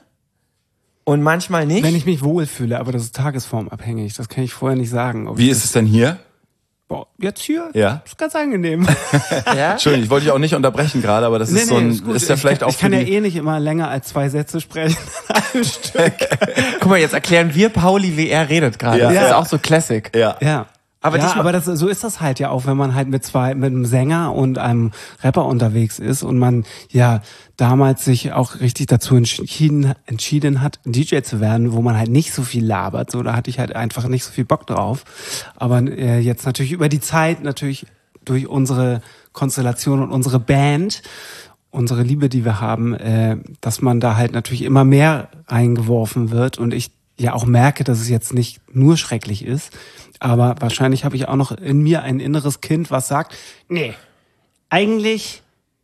Speaker 1: und manchmal nicht.
Speaker 3: Wenn ich mich wohlfühle, aber das ist tagesformabhängig. Das kann ich vorher nicht sagen. Ob
Speaker 2: Wie
Speaker 3: ich
Speaker 2: ist es denn hier?
Speaker 3: Boah, jetzt hier?
Speaker 2: Ja.
Speaker 3: Ist ganz angenehm.
Speaker 1: ja?
Speaker 2: Entschuldigung, ich wollte dich auch nicht unterbrechen gerade, aber das
Speaker 3: Nee,
Speaker 2: ist so
Speaker 3: nee,
Speaker 2: ein,
Speaker 3: ist gut.
Speaker 2: ist ja vielleicht
Speaker 3: ich,
Speaker 2: auch
Speaker 3: Ich kann
Speaker 2: für
Speaker 3: ja
Speaker 2: die,
Speaker 3: eh nicht immer länger als zwei Sätze sprechen. Ein Stück.
Speaker 1: Guck mal, jetzt erklären wir Pauli, wie er redet gerade.
Speaker 2: Ja.
Speaker 1: Das ist
Speaker 2: Ja.
Speaker 1: auch so Classic.
Speaker 2: ja.
Speaker 3: Ja.
Speaker 1: Aber
Speaker 3: ja,
Speaker 1: diesmal-
Speaker 3: aber das, so ist das halt ja auch, wenn man halt mit zwei, mit einem Sänger und einem Rapper unterwegs ist und man ja damals sich auch richtig dazu entschieden, entschieden hat, D J zu werden, wo man halt nicht so viel labert. So, da hatte ich halt einfach nicht so viel Bock drauf. Aber äh, jetzt natürlich über die Zeit, natürlich durch unsere Konstellation und unsere Band, unsere Liebe, die wir haben, äh, dass man da halt natürlich immer mehr reingeworfen wird und ich ja auch merke, dass es jetzt nicht nur schrecklich ist, aber wahrscheinlich habe ich auch noch in mir ein inneres Kind, was sagt, nee, eigentlich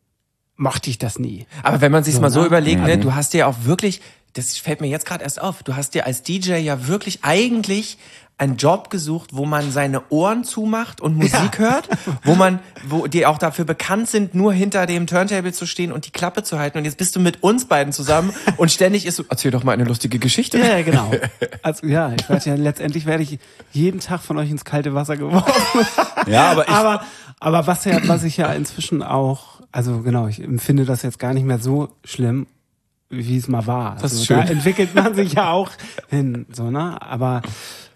Speaker 3: mochte ich das nie.
Speaker 1: Aber wenn man sich
Speaker 3: So,
Speaker 1: mal so
Speaker 3: ne?
Speaker 1: überlegt, ne, du hast dir auch wirklich, das fällt mir jetzt gerade erst auf, du hast dir als D J ja wirklich eigentlich einen Job gesucht, wo man seine Ohren zumacht und Musik hört, wo man, wo die auch dafür bekannt sind, nur hinter dem Turntable zu stehen und die Klappe zu halten. Und jetzt bist du mit uns beiden zusammen und ständig ist so, erzähl doch mal eine lustige Geschichte.
Speaker 3: Ja, genau. Also ja, ich weiß ja, letztendlich werde ich jeden Tag von euch ins kalte Wasser geworfen.
Speaker 2: Ja, aber ich,
Speaker 3: aber aber was ja, was ich ja inzwischen auch, also genau, ich empfinde das jetzt gar nicht mehr so schlimm, wie es mal war.
Speaker 1: Das ist
Speaker 3: also,
Speaker 1: schön.
Speaker 3: Da entwickelt man sich ja auch hin, so, ne? Aber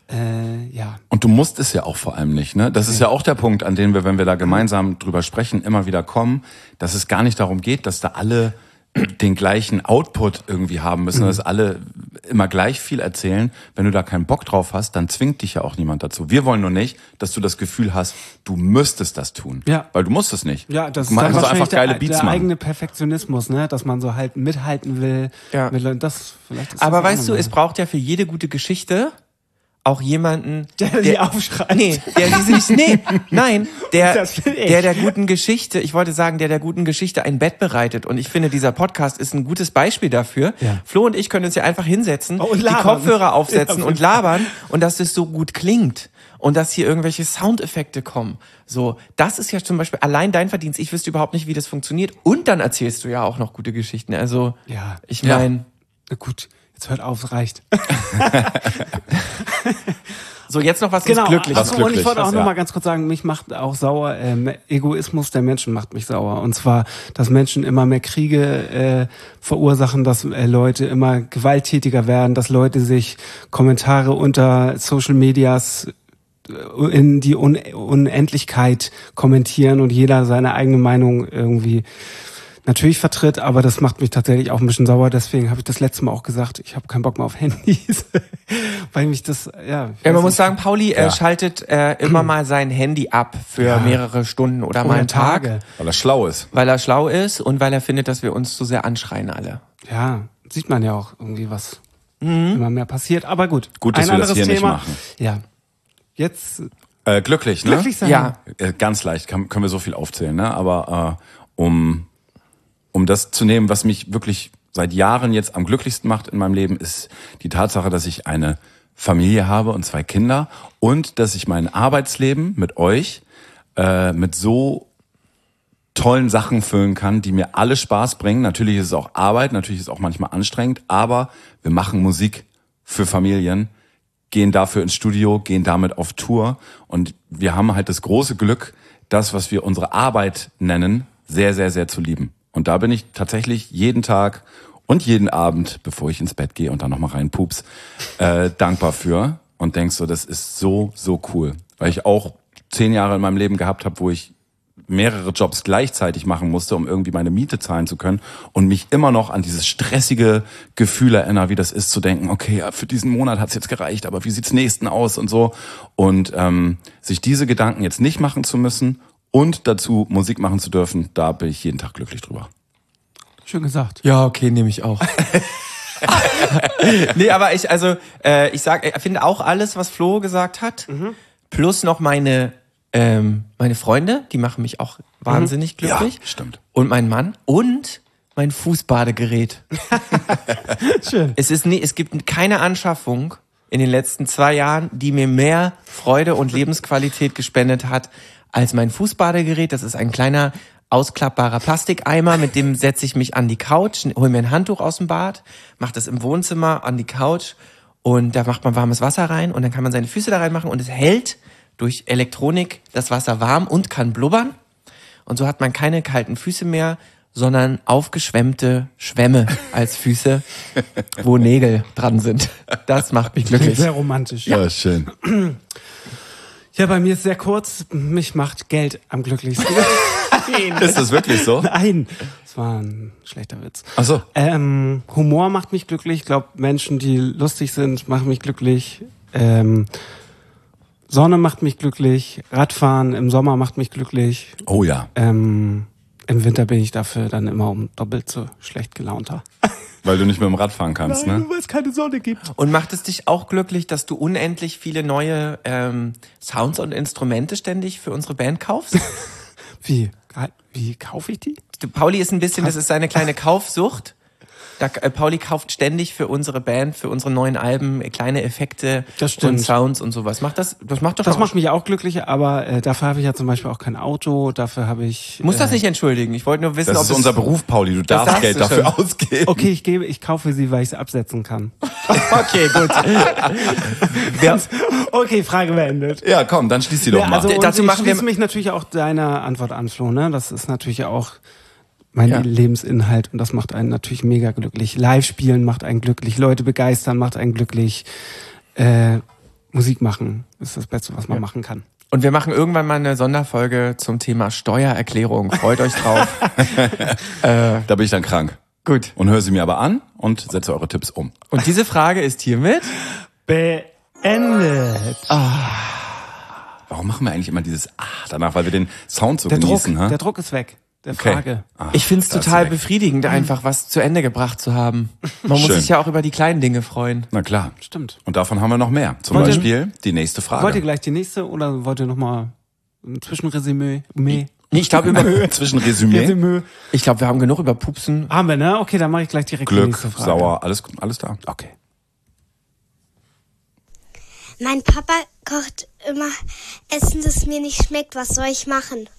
Speaker 3: äh, ja.
Speaker 2: Und du musst es ja auch vor allem nicht, ne? Das ist ja auch der Punkt, an dem wir, wenn wir da gemeinsam drüber sprechen, immer wieder kommen, dass es gar nicht darum geht, dass da alle den gleichen Output irgendwie haben müssen, dass alle immer gleich viel erzählen. Wenn du da keinen Bock drauf hast, dann zwingt dich ja auch niemand dazu. Wir wollen nur nicht, dass du das Gefühl hast, du müsstest das tun.
Speaker 3: Ja.
Speaker 2: Weil du musst es nicht.
Speaker 3: Ja, das
Speaker 2: du
Speaker 3: ist dann
Speaker 2: kannst
Speaker 3: wahrscheinlich
Speaker 2: einfach geile
Speaker 3: der,
Speaker 2: Beats
Speaker 3: der
Speaker 2: machen.
Speaker 3: eigene Perfektionismus, ne, dass man so halt mithalten will.
Speaker 1: Ja.
Speaker 3: Mit Leuten. Das, vielleicht ist
Speaker 1: Aber
Speaker 3: das auch
Speaker 1: weißt du,
Speaker 3: nochmal.
Speaker 1: es braucht ja für jede gute Geschichte auch jemanden,
Speaker 3: Der die aufschreit.
Speaker 1: Nee, der die sich, nee, nein, der,
Speaker 3: Das bin ich.
Speaker 1: der der guten Geschichte, ich wollte sagen, der der guten Geschichte ein Bett bereitet. Und ich finde, dieser Podcast ist ein gutes Beispiel dafür.
Speaker 3: Ja.
Speaker 1: Flo und ich können uns ja einfach hinsetzen,
Speaker 3: Oh, und
Speaker 1: die
Speaker 3: labern.
Speaker 1: Kopfhörer aufsetzen
Speaker 3: Ja,
Speaker 1: und labern und dass es so gut klingt. Und dass hier irgendwelche Soundeffekte kommen. So, das ist ja zum Beispiel allein dein Verdienst. Ich wüsste überhaupt nicht, wie das funktioniert. Und dann erzählst du ja auch noch gute Geschichten. Also,
Speaker 3: Ja.
Speaker 1: ich
Speaker 2: Ja.
Speaker 1: meine,
Speaker 3: Na gut, jetzt hört auf, es reicht.
Speaker 1: so jetzt noch was
Speaker 3: Genau,
Speaker 1: ist glücklich.
Speaker 2: Was
Speaker 3: Achso, und
Speaker 2: glücklich,
Speaker 3: ich wollte auch
Speaker 2: was,
Speaker 3: noch
Speaker 2: ja.
Speaker 3: mal ganz kurz sagen, mich macht auch sauer, ähm, Egoismus der Menschen macht mich sauer. Und zwar, dass Menschen immer mehr Kriege äh, verursachen, dass äh, Leute immer gewalttätiger werden, dass Leute sich Kommentare unter Social Medias in die Un- Unendlichkeit kommentieren und jeder seine eigene Meinung irgendwie natürlich vertritt, aber das macht mich tatsächlich auch ein bisschen sauer. Deswegen habe ich das letzte Mal auch gesagt, ich habe keinen Bock mehr auf Handys, weil mich das, ja. ich
Speaker 1: Ja, man
Speaker 3: weiß
Speaker 1: muss
Speaker 3: nicht.
Speaker 1: sagen, Pauli äh,
Speaker 2: Ja.
Speaker 1: schaltet äh, immer mal sein Handy ab für
Speaker 3: Ja.
Speaker 1: mehrere Stunden oder mal
Speaker 3: Oder
Speaker 1: einen Tag,
Speaker 3: Tage.
Speaker 2: Weil er schlau ist.
Speaker 1: weil er schlau ist und weil er findet, dass wir uns zu sehr anschreien alle.
Speaker 3: Ja, sieht man ja auch irgendwie, was immer mehr passiert. Aber gut.
Speaker 2: Gut, dass
Speaker 3: ein
Speaker 2: wir das
Speaker 3: anderes
Speaker 2: hier nicht
Speaker 3: Thema.
Speaker 2: machen.
Speaker 3: Ja. Jetzt
Speaker 2: Äh, glücklich, ne?
Speaker 3: glücklich sein.
Speaker 1: Ja,
Speaker 2: Äh, Ganz leicht, kann, können wir so viel aufzählen, ne? Aber äh, um, um das zu nehmen, was mich wirklich seit Jahren jetzt am glücklichsten macht in meinem Leben, ist die Tatsache, dass ich eine Familie habe und zwei Kinder und dass ich mein Arbeitsleben mit euch äh, mit so tollen Sachen füllen kann, die mir alle Spaß bringen. Natürlich ist es auch Arbeit, natürlich ist es auch manchmal anstrengend, aber wir machen Musik für Familien, gehen dafür ins Studio, gehen damit auf Tour und wir haben halt das große Glück, das, was wir unsere Arbeit nennen, sehr, sehr, sehr zu lieben. Und da bin ich tatsächlich jeden Tag und jeden Abend, bevor ich ins Bett gehe und dann nochmal rein pups, äh, dankbar für und denk so, das ist so, so cool. Weil ich auch zehn Jahre in meinem Leben gehabt habe, wo ich mehrere Jobs gleichzeitig machen musste, um irgendwie meine Miete zahlen zu können und mich immer noch an dieses stressige Gefühl erinnere, wie das ist zu denken, okay, ja, für diesen Monat hat's jetzt gereicht, aber wie sieht's nächsten aus und so. Und ähm, sich diese Gedanken jetzt nicht machen zu müssen und dazu Musik machen zu dürfen, da bin ich jeden Tag glücklich drüber.
Speaker 3: Schön gesagt.
Speaker 1: Ja, okay, nehme ich auch. Nee, aber ich, also, äh, ich sag, ich finde auch alles, was Flo gesagt hat, mhm. plus noch meine, ähm, meine Freunde, die machen mich auch wahnsinnig mhm. glücklich.
Speaker 2: Ja, stimmt.
Speaker 1: Und mein Mann und mein Fußbadegerät.
Speaker 3: Schön.
Speaker 1: Es ist nie, es gibt keine Anschaffung in den letzten zwei Jahren, die mir mehr Freude und Lebensqualität gespendet hat, als mein Fußbadegerät. Das ist ein kleiner, ausklappbarer Plastikeimer, mit dem setze ich mich an die Couch, hole mir ein Handtuch aus dem Bad, mache das im Wohnzimmer an die Couch und da macht man warmes Wasser rein und dann kann man seine Füße da reinmachen und es hält durch Elektronik das Wasser warm und kann blubbern und so hat man keine kalten Füße mehr, sondern aufgeschwemmte Schwämme als Füße, wo Nägel dran sind. Das macht mich glücklich.
Speaker 3: Sehr romantisch.
Speaker 2: Ja, schön.
Speaker 3: Ja, bei mir ist sehr kurz. Mich macht Geld am glücklichsten.
Speaker 2: Ist das wirklich so?
Speaker 3: Nein, das war ein schlechter Witz.
Speaker 2: Ach so.
Speaker 3: Ähm, Humor macht mich glücklich. Ich glaube, Menschen, die lustig sind, machen mich glücklich. Ähm, Sonne macht mich glücklich. Radfahren im Sommer macht mich glücklich.
Speaker 2: Oh ja.
Speaker 3: Ähm, Im Winter bin ich dafür dann immer um doppelt so schlecht gelaunter.
Speaker 2: Weil du nicht mit dem Rad fahren kannst,
Speaker 3: Nein,
Speaker 2: ne?
Speaker 3: weil es keine Sonne gibt.
Speaker 1: Und macht es dich auch glücklich, dass du unendlich viele neue ähm, Sounds und Instrumente ständig für unsere Band kaufst?
Speaker 3: Wie? Wie kaufe ich die?
Speaker 1: Du, Pauli ist ein bisschen, das ist seine kleine Kaufsucht. Da, äh, Pauli kauft ständig für unsere Band, für unsere neuen Alben äh, kleine Effekte
Speaker 3: Das stimmt.
Speaker 1: und Sounds und sowas. Macht das, das macht doch
Speaker 3: Das
Speaker 1: auch-
Speaker 3: macht mich auch glücklich, aber äh, dafür habe ich ja zum Beispiel auch kein Auto, dafür habe ich...
Speaker 1: Muss das
Speaker 3: äh,
Speaker 1: nicht entschuldigen. Ich wollte nur wissen,
Speaker 2: Das
Speaker 1: ob
Speaker 2: ist
Speaker 1: es
Speaker 2: unser Beruf, Pauli. Du darfst
Speaker 1: darfst
Speaker 2: Geld
Speaker 1: du
Speaker 2: dafür
Speaker 1: schon.
Speaker 2: ausgeben.
Speaker 3: Okay, ich gebe, ich kaufe sie, weil ich sie absetzen kann.
Speaker 1: Okay, gut. Wer,
Speaker 3: Okay, Frage beendet.
Speaker 2: Ja, komm, dann schließ die doch
Speaker 3: Ja,
Speaker 2: mal.
Speaker 3: also und
Speaker 1: Dazu
Speaker 3: ich
Speaker 1: machen wir-
Speaker 3: schließe mich natürlich auch deiner Antwort an, Flo, ne? Das ist natürlich auch mein
Speaker 1: Ja.
Speaker 3: Lebensinhalt und das macht einen natürlich mega glücklich. Live spielen macht einen glücklich, Leute begeistern macht einen glücklich. Äh, Musik machen ist das Beste, was man machen kann.
Speaker 1: und wir machen irgendwann mal eine Sonderfolge zum Thema Steuererklärung. Freut euch drauf.
Speaker 2: Da bin ich dann krank.
Speaker 1: Gut.
Speaker 2: Und höre sie mir aber an und setze eure Tipps um.
Speaker 1: Und diese Frage ist hiermit.
Speaker 3: Beendet.
Speaker 2: Warum machen wir eigentlich immer dieses Ah danach? Weil wir den Sound so
Speaker 3: Der Druck,
Speaker 2: genießen, ha?
Speaker 3: der Druck ist weg. Der
Speaker 2: Okay.
Speaker 3: Frage.
Speaker 2: Ah,
Speaker 1: Ich find's
Speaker 2: da ist
Speaker 1: total
Speaker 2: sie weg.
Speaker 1: befriedigend, einfach was zu Ende gebracht zu haben. Man muss
Speaker 2: Schön.
Speaker 1: sich ja auch über die kleinen Dinge freuen.
Speaker 2: Na klar.
Speaker 3: Stimmt.
Speaker 2: Und davon haben wir noch mehr. Zum
Speaker 3: Wollt ihr-
Speaker 2: Beispiel die nächste Frage.
Speaker 3: Wollt ihr gleich die nächste oder wollt ihr nochmal ein Zwischenresümee? Mee?
Speaker 1: Nee, ich glaube, über,
Speaker 2: Zwischen Resümee,
Speaker 3: Resümee.
Speaker 1: ich glaube, wir haben genug über Pupsen.
Speaker 3: Haben wir, ne? Okay, dann mache ich gleich direkt die
Speaker 2: Glück,
Speaker 3: nächste Frage.
Speaker 2: Sauer, alles, alles da.
Speaker 3: Okay.
Speaker 5: Mein Papa kocht immer Essen, das mir nicht schmeckt. Was soll ich machen?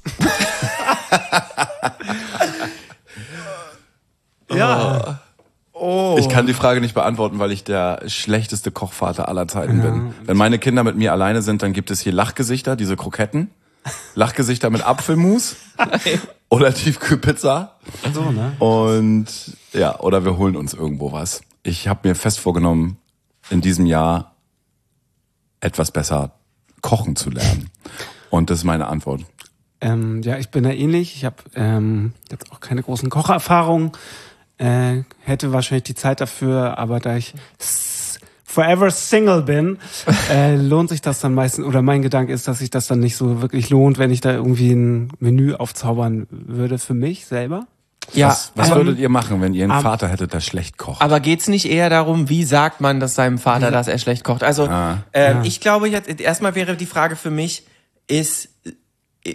Speaker 3: Ja.
Speaker 2: Ich kann die Frage nicht beantworten, weil ich der schlechteste Kochvater aller Zeiten bin. Wenn meine Kinder mit mir alleine sind, dann gibt es hier Lachgesichter, diese Kroketten. Lachgesichter mit Apfelmus oder Tiefkühlpizza.
Speaker 3: So, ne?
Speaker 2: Und ja, oder wir holen uns irgendwo was. Ich habe mir fest vorgenommen, in diesem Jahr etwas besser kochen zu lernen. Und das ist meine Antwort.
Speaker 3: Ähm, ja, ich bin da ähnlich. Ich habe ähm, jetzt auch keine großen Kocherfahrungen. Äh, hätte wahrscheinlich die Zeit dafür, aber da ich s- forever single bin, äh, lohnt sich das dann meistens, oder mein Gedanke ist, dass sich das dann nicht so wirklich lohnt, wenn ich da irgendwie ein Menü aufzaubern würde für mich selber.
Speaker 1: Ja,
Speaker 2: Was, was
Speaker 1: aber,
Speaker 2: würdet ihr machen, wenn ihr einen
Speaker 3: ähm,
Speaker 2: Vater hättet, der schlecht kocht?
Speaker 1: aber geht's nicht eher darum, wie sagt man das seinem Vater, dass er schlecht kocht? Also,
Speaker 2: Ah.
Speaker 1: ähm,
Speaker 3: Ja.
Speaker 1: ich glaube jetzt, erstmal wäre die Frage für mich, ist äh,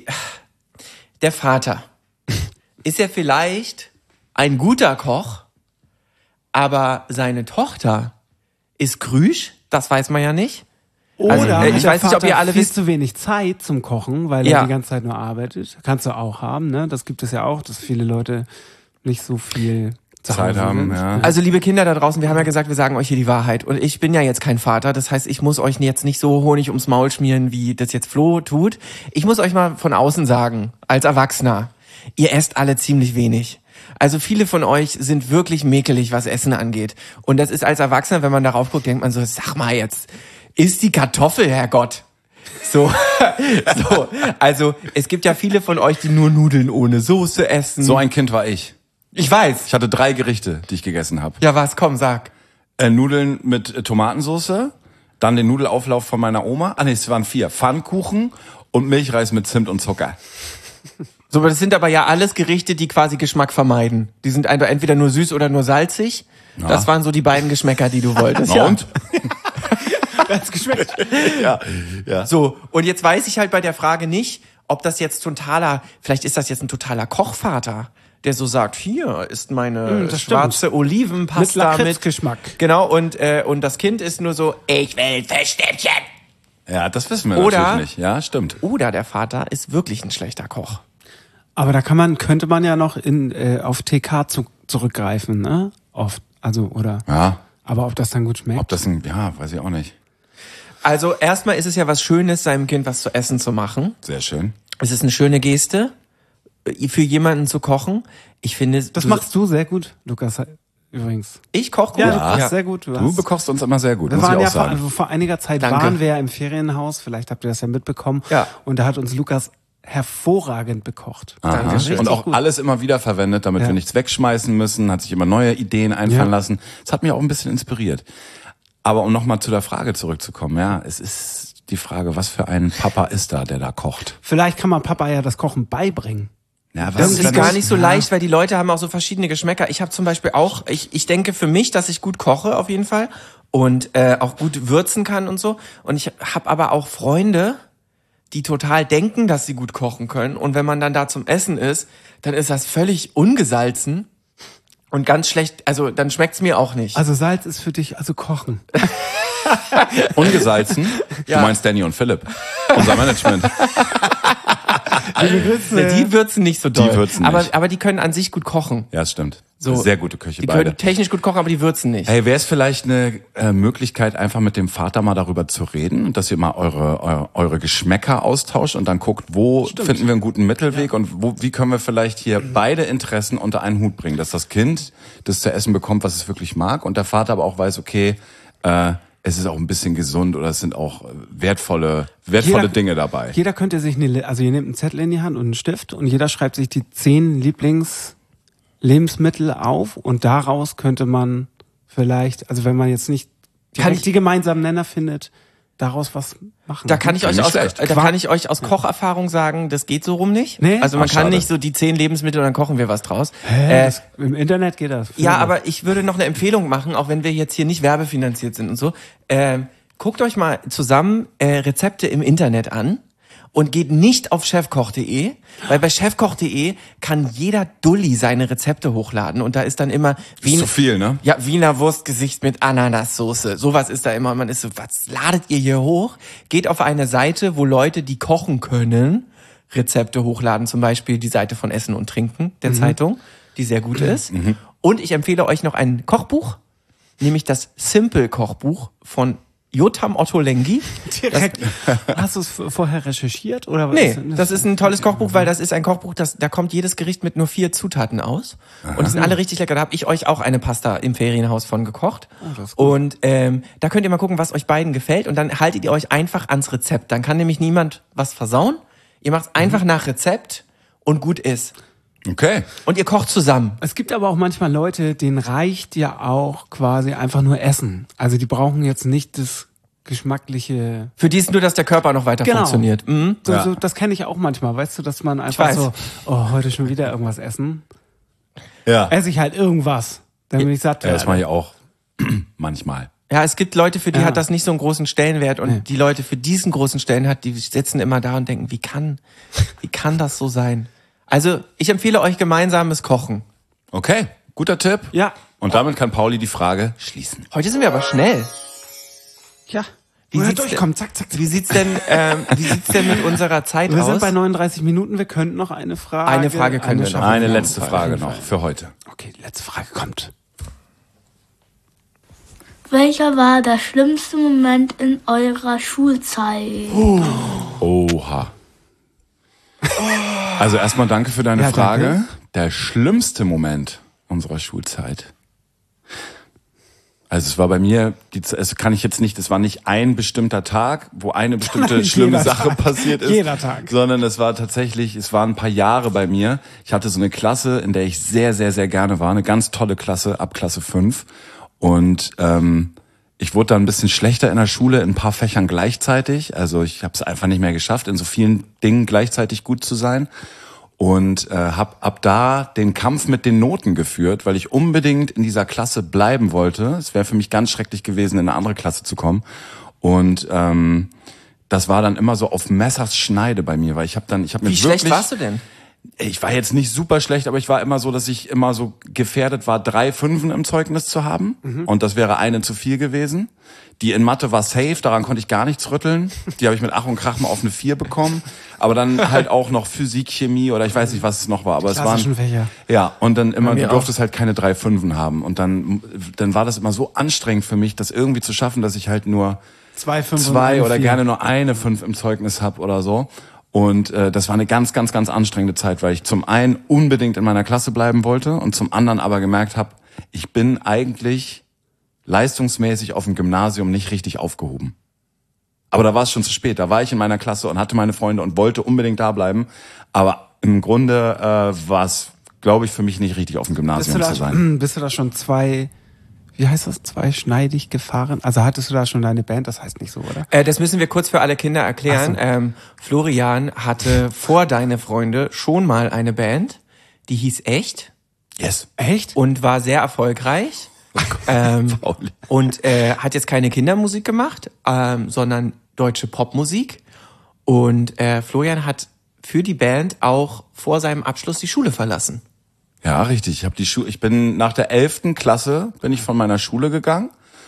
Speaker 1: der Vater, ist er vielleicht ein guter Koch, aber seine Tochter ist Krüsch, das weiß man ja nicht.
Speaker 3: Oder
Speaker 1: Also, äh, ich
Speaker 3: der
Speaker 1: weiß nicht, ob
Speaker 3: Vater
Speaker 1: ihr alle
Speaker 3: viel
Speaker 1: wisst-
Speaker 3: zu wenig Zeit zum Kochen, weil
Speaker 1: Ja.
Speaker 3: er die ganze Zeit nur arbeitet. Kannst du auch haben, ne? Das gibt es ja auch, dass viele Leute nicht so viel zu
Speaker 2: Zeit
Speaker 3: Hause
Speaker 2: haben,
Speaker 3: sind.
Speaker 2: ja.
Speaker 1: Also liebe Kinder da draußen, wir haben ja gesagt, wir sagen euch hier die Wahrheit. Und ich bin ja jetzt kein Vater, das heißt, ich muss euch jetzt nicht so Honig ums Maul schmieren, wie das jetzt Flo tut. Ich muss euch mal von außen sagen, als Erwachsener, ihr esst alle ziemlich wenig. Also viele von euch sind wirklich mäkelig, was Essen angeht. Und das ist als Erwachsener, wenn man darauf guckt, denkt man so, sag mal jetzt, isst die Kartoffel, Herrgott. So, so, also es gibt ja viele von euch, die nur Nudeln ohne Soße essen.
Speaker 2: So ein Kind war ich.
Speaker 1: Ich weiß.
Speaker 2: Ich hatte drei Gerichte, die ich gegessen habe.
Speaker 1: Ja, was? Komm, sag.
Speaker 2: Äh, Nudeln mit äh, Tomatensauce, dann den Nudelauflauf von meiner Oma. Ah nee, es waren vier. Pfannkuchen und Milchreis mit Zimt und Zucker.
Speaker 1: So, das sind aber ja alles Gerichte, die quasi Geschmack vermeiden. Die sind einfach entweder nur süß oder nur salzig.
Speaker 2: Ja.
Speaker 1: Das waren so die beiden Geschmäcker, die du wolltest.
Speaker 2: Na und?
Speaker 3: Hat's geschmeckt.
Speaker 2: Ja, ja.
Speaker 1: So, und jetzt weiß ich halt bei der Frage nicht, ob das jetzt totaler, vielleicht ist das jetzt ein totaler Kochvater, der so sagt, hier ist meine
Speaker 3: das
Speaker 1: schwarze
Speaker 3: Mit
Speaker 1: Olivenpasta mit,
Speaker 3: Lakritzgeschmack.
Speaker 1: genau, und äh, und das Kind ist nur so, ich will Fischstäbchen.
Speaker 2: Ja, das wissen wir
Speaker 1: Oder-
Speaker 2: natürlich nicht. Ja, stimmt.
Speaker 1: Oder der Vater ist wirklich ein schlechter Koch.
Speaker 3: Aber da kann man, könnte man ja noch in, äh, auf T K zu, zurückgreifen, ne? Oft. Also, oder.
Speaker 2: Ja,
Speaker 3: Aber ob das dann gut schmeckt?
Speaker 2: ob das ein, ja, weiß ich auch nicht.
Speaker 1: Also erstmal ist es ja was Schönes, seinem Kind was zu essen zu machen.
Speaker 2: Sehr schön.
Speaker 1: Es ist eine schöne Geste, für jemanden zu kochen. Ich finde,
Speaker 3: Das
Speaker 1: du,
Speaker 3: machst du sehr gut, Lukas, übrigens.
Speaker 1: ich koche gut.
Speaker 3: Ja, du kochst sehr gut. Du,
Speaker 2: Du
Speaker 3: hast,
Speaker 2: bekochst uns immer sehr gut,
Speaker 3: wir
Speaker 2: muss ich
Speaker 3: waren
Speaker 2: auch
Speaker 3: ja vor,
Speaker 2: sagen.
Speaker 3: also vor einiger Zeit
Speaker 1: Danke.
Speaker 3: waren wir ja im Ferienhaus, vielleicht habt ihr das ja mitbekommen.
Speaker 1: Ja.
Speaker 3: Und da hat uns Lukas hervorragend bekocht.
Speaker 2: Aha.
Speaker 1: Dankeschön.
Speaker 2: Und auch
Speaker 3: gut.
Speaker 2: alles immer wieder verwendet, damit
Speaker 3: Ja.
Speaker 2: wir nichts wegschmeißen müssen, hat sich immer neue Ideen einfallen
Speaker 3: Ja.
Speaker 2: lassen. Das hat mich auch ein bisschen inspiriert. Aber um nochmal zu der Frage zurückzukommen, ja, es ist die Frage, was für ein Papa ist da, der da kocht?
Speaker 3: Vielleicht kann man Papa ja das Kochen beibringen.
Speaker 2: Ja, was
Speaker 1: Das
Speaker 2: ist
Speaker 1: ist
Speaker 2: denn
Speaker 1: gar
Speaker 2: das?
Speaker 1: nicht so leicht, weil die Leute haben auch so verschiedene Geschmäcker. Ich habe zum Beispiel auch, ich, ich denke für mich, dass ich gut koche auf jeden Fall und äh, auch gut würzen kann und so. Und ich habe aber auch Freunde, die total denken, dass sie gut kochen können. Und wenn man dann da zum Essen ist, dann ist das völlig ungesalzen und ganz schlecht. Also dann schmeckt's mir auch nicht.
Speaker 3: Also Salz ist für dich, also Kochen.
Speaker 2: Ungesalzen?
Speaker 1: Ja.
Speaker 2: Du meinst Danny und Philipp, unser Management.
Speaker 1: Ja, die würzen nicht so doll.
Speaker 2: Die würzen
Speaker 1: aber,
Speaker 2: nicht.
Speaker 1: aber die können an sich gut kochen.
Speaker 2: Ja, das stimmt.
Speaker 1: So.
Speaker 2: Sehr gute Köche
Speaker 1: Die
Speaker 2: beide.
Speaker 1: können technisch gut kochen, aber die würzen nicht.
Speaker 2: Hey, wäre es vielleicht eine äh, Möglichkeit, einfach mit dem Vater mal darüber zu reden und dass ihr mal eure, eure, eure Geschmäcker austauscht und dann guckt, wo finden wir einen guten Mittelweg und wo, wie können wir vielleicht hier beide Interessen unter einen Hut bringen, dass das Kind das zu essen bekommt, was es wirklich mag und der Vater aber auch weiß, okay, äh, es ist auch ein bisschen gesund oder es sind auch wertvolle, wertvolle
Speaker 3: Jeder-
Speaker 2: Dinge dabei.
Speaker 3: Jeder könnte sich eine, Li- also ihr nehmt einen Zettel in die Hand und einen Stift und jeder schreibt sich die zehn Lieblingslebensmittel auf und daraus könnte man vielleicht, also wenn man jetzt nicht
Speaker 1: Kann
Speaker 3: direkt
Speaker 1: ich-
Speaker 3: die gemeinsamen Nenner findet, daraus was machen.
Speaker 1: Da kann ich euch
Speaker 2: Nicht
Speaker 1: aus,
Speaker 2: schlecht.
Speaker 1: äh, da kann ich euch aus Kocherfahrung sagen, das geht so rum nicht.
Speaker 3: Nee?
Speaker 1: Also man
Speaker 2: Ach,
Speaker 1: kann
Speaker 2: schade.
Speaker 1: nicht so die zehn Lebensmittel und dann kochen wir was draus.
Speaker 3: Hä?
Speaker 1: Äh,
Speaker 3: das, im Internet geht das.
Speaker 1: ja, aber ich würde noch eine Empfehlung machen, auch wenn wir jetzt hier nicht werbefinanziert sind und so. Ähm, guckt euch mal zusammen äh, Rezepte im Internet an und geht nicht auf chefkoch punkt de, weil bei chefkoch punkt de kann jeder Dulli seine Rezepte hochladen und da ist dann immer
Speaker 2: Ist zu viel, ne?
Speaker 1: Ja, Wiener Wurstgesicht mit Ananassoße. Sowas ist da immer. Man ist so, was ladet ihr hier hoch? Geht auf eine Seite, wo Leute, die kochen können, Rezepte hochladen. Zum Beispiel die Seite von Essen und Trinken der Zeitung, die sehr gut ist. Und ich empfehle euch noch ein Kochbuch, nämlich das Simple-Kochbuch von Jotam Otto Lengi.
Speaker 3: direkt. Hast du es vorher recherchiert oder was?
Speaker 1: Nee, das ist ein tolles Kochbuch, weil das ist ein Kochbuch, das, da kommt jedes Gericht mit nur vier Zutaten aus. Und die sind alle richtig lecker. Da habe ich euch auch eine Pasta im Ferienhaus von gekocht. Und ähm, da könnt ihr mal gucken, was euch beiden gefällt. Und dann haltet ihr euch einfach ans Rezept. Dann kann nämlich niemand was versauen. Ihr macht einfach nach Rezept und gut ist.
Speaker 2: Okay.
Speaker 1: Und ihr kocht zusammen.
Speaker 3: Es gibt aber auch manchmal Leute, denen reicht ja auch quasi einfach nur Essen. Also die brauchen jetzt nicht das geschmackliche.
Speaker 1: Für die ist nur, dass der Körper noch weiter
Speaker 3: Genau.
Speaker 1: funktioniert. Mhm.
Speaker 3: So,
Speaker 2: Ja.
Speaker 3: so, das kenne ich auch manchmal, weißt du, dass man einfach
Speaker 1: weiß.
Speaker 3: so, oh, heute schon wieder irgendwas essen.
Speaker 2: Ja.
Speaker 3: Esse ich halt irgendwas, damit ich satt
Speaker 2: Ja, das
Speaker 3: werde.
Speaker 2: mache ich auch manchmal.
Speaker 1: Ja, es gibt Leute, für die
Speaker 3: Ja.
Speaker 1: hat das nicht so einen großen Stellenwert und
Speaker 3: Nee.
Speaker 1: die Leute, für diesen großen Stellenwert, die sitzen immer da und denken, wie kann, wie kann das so sein? Also, ich empfehle euch gemeinsames Kochen.
Speaker 2: Okay, guter Tipp.
Speaker 3: Ja.
Speaker 2: Und damit kann Pauli die Frage schließen.
Speaker 1: Heute sind wir aber schnell.
Speaker 3: Ja.
Speaker 1: Wie
Speaker 3: Wie
Speaker 1: sieht's
Speaker 3: durchkommen, zack, zack, zack.
Speaker 1: Wie sieht's denn, ähm, wie sieht's denn mit unserer Zeit
Speaker 3: Wir
Speaker 1: aus?
Speaker 3: sind bei neununddreißig Minuten, wir könnten noch eine Frage.
Speaker 1: Eine Frage können wir noch.
Speaker 3: schaffen
Speaker 2: Eine
Speaker 3: wir
Speaker 2: letzte
Speaker 3: auf
Speaker 2: Frage
Speaker 3: jeden
Speaker 2: noch
Speaker 3: Fall.
Speaker 2: für heute.
Speaker 3: Okay, die letzte Frage kommt.
Speaker 6: Welcher war der schlimmste Moment in eurer Schulzeit?
Speaker 2: Oha. Also erstmal danke für deine
Speaker 3: Ja,
Speaker 2: Frage.
Speaker 3: danke.
Speaker 2: Der schlimmste Moment unserer Schulzeit. Also es war bei mir, die, es kann ich jetzt nicht, es war nicht ein bestimmter Tag, wo eine bestimmte
Speaker 3: Jeder
Speaker 2: schlimme Sache
Speaker 3: Tag.
Speaker 2: passiert ist.
Speaker 3: Jeder Tag.
Speaker 2: Sondern es war tatsächlich, es waren ein paar Jahre bei mir. Ich hatte so eine Klasse, in der ich sehr, sehr, sehr gerne war. Eine ganz tolle Klasse, ab Klasse fünf. Und ähm, ich wurde dann ein bisschen schlechter in der Schule, in ein paar Fächern gleichzeitig. Also ich habe es einfach nicht mehr geschafft, in so vielen Dingen gleichzeitig gut zu sein. Und äh, habe ab da den Kampf mit den Noten geführt, weil ich unbedingt in dieser Klasse bleiben wollte. Es wäre für mich ganz schrecklich gewesen, in eine andere Klasse zu kommen. Und ähm, das war dann immer so auf Messers Schneide bei mir, weil ich habe dann, ich habe mir
Speaker 1: Wie
Speaker 2: wirklich,
Speaker 1: schlecht warst du denn?
Speaker 2: ich war jetzt nicht super schlecht, aber ich war immer so, dass ich immer so gefährdet war, drei Fünfen im Zeugnis zu haben. Mhm. Und das wäre eine zu viel gewesen. Die in Mathe war safe, daran konnte ich gar nichts rütteln. Die habe ich mit Ach und Krach mal auf eine vier bekommen. Aber dann halt auch noch Physik, Chemie oder ich weiß nicht, was es noch war. Aber es
Speaker 3: Klassischen
Speaker 2: waren
Speaker 3: Fächer.
Speaker 2: Ja, und dann immer,
Speaker 1: Bei mir
Speaker 2: du durftest halt keine drei Fünfen haben. Und dann, dann war das immer so anstrengend für mich, das irgendwie zu schaffen, dass ich halt nur
Speaker 3: Zwei, fünf und
Speaker 2: zwei
Speaker 3: eine
Speaker 2: oder
Speaker 3: vier.
Speaker 2: gerne nur eine Fünf im Zeugnis hab oder so. Und äh, das war eine ganz, ganz, ganz anstrengende Zeit, weil ich zum einen unbedingt in meiner Klasse bleiben wollte und zum anderen aber gemerkt habe, ich bin eigentlich leistungsmäßig auf dem Gymnasium nicht richtig aufgehoben. Aber da war es schon zu spät. Da war ich in meiner Klasse und hatte meine Freunde und wollte unbedingt da bleiben. Aber im Grunde äh, war es, glaube ich, für mich nicht richtig auf dem
Speaker 3: Bist du,
Speaker 2: Gymnasium
Speaker 3: da
Speaker 2: zu sein.
Speaker 3: schon, bist du da schon zwei, wie heißt das, zweischneidig gefahren? Also hattest du da schon deine Band? Das heißt nicht so, oder?
Speaker 1: Äh, das müssen wir kurz für alle Kinder erklären.
Speaker 3: Ach so.
Speaker 1: Ähm, Florian hatte vor Deine Freunde schon mal eine Band, die hieß Echt
Speaker 2: Yes.
Speaker 3: Echt?
Speaker 1: und war sehr erfolgreich. ähm,
Speaker 2: Pauli.
Speaker 1: und äh, hat jetzt keine Kindermusik gemacht, ähm, sondern deutsche Popmusik. Und äh, Florian hat für die Band auch vor seinem Abschluss die Schule verlassen.
Speaker 2: Ja, richtig. Ich habe die Schule. Ich bin nach der elften Klasse bin ich von meiner Schule gegangen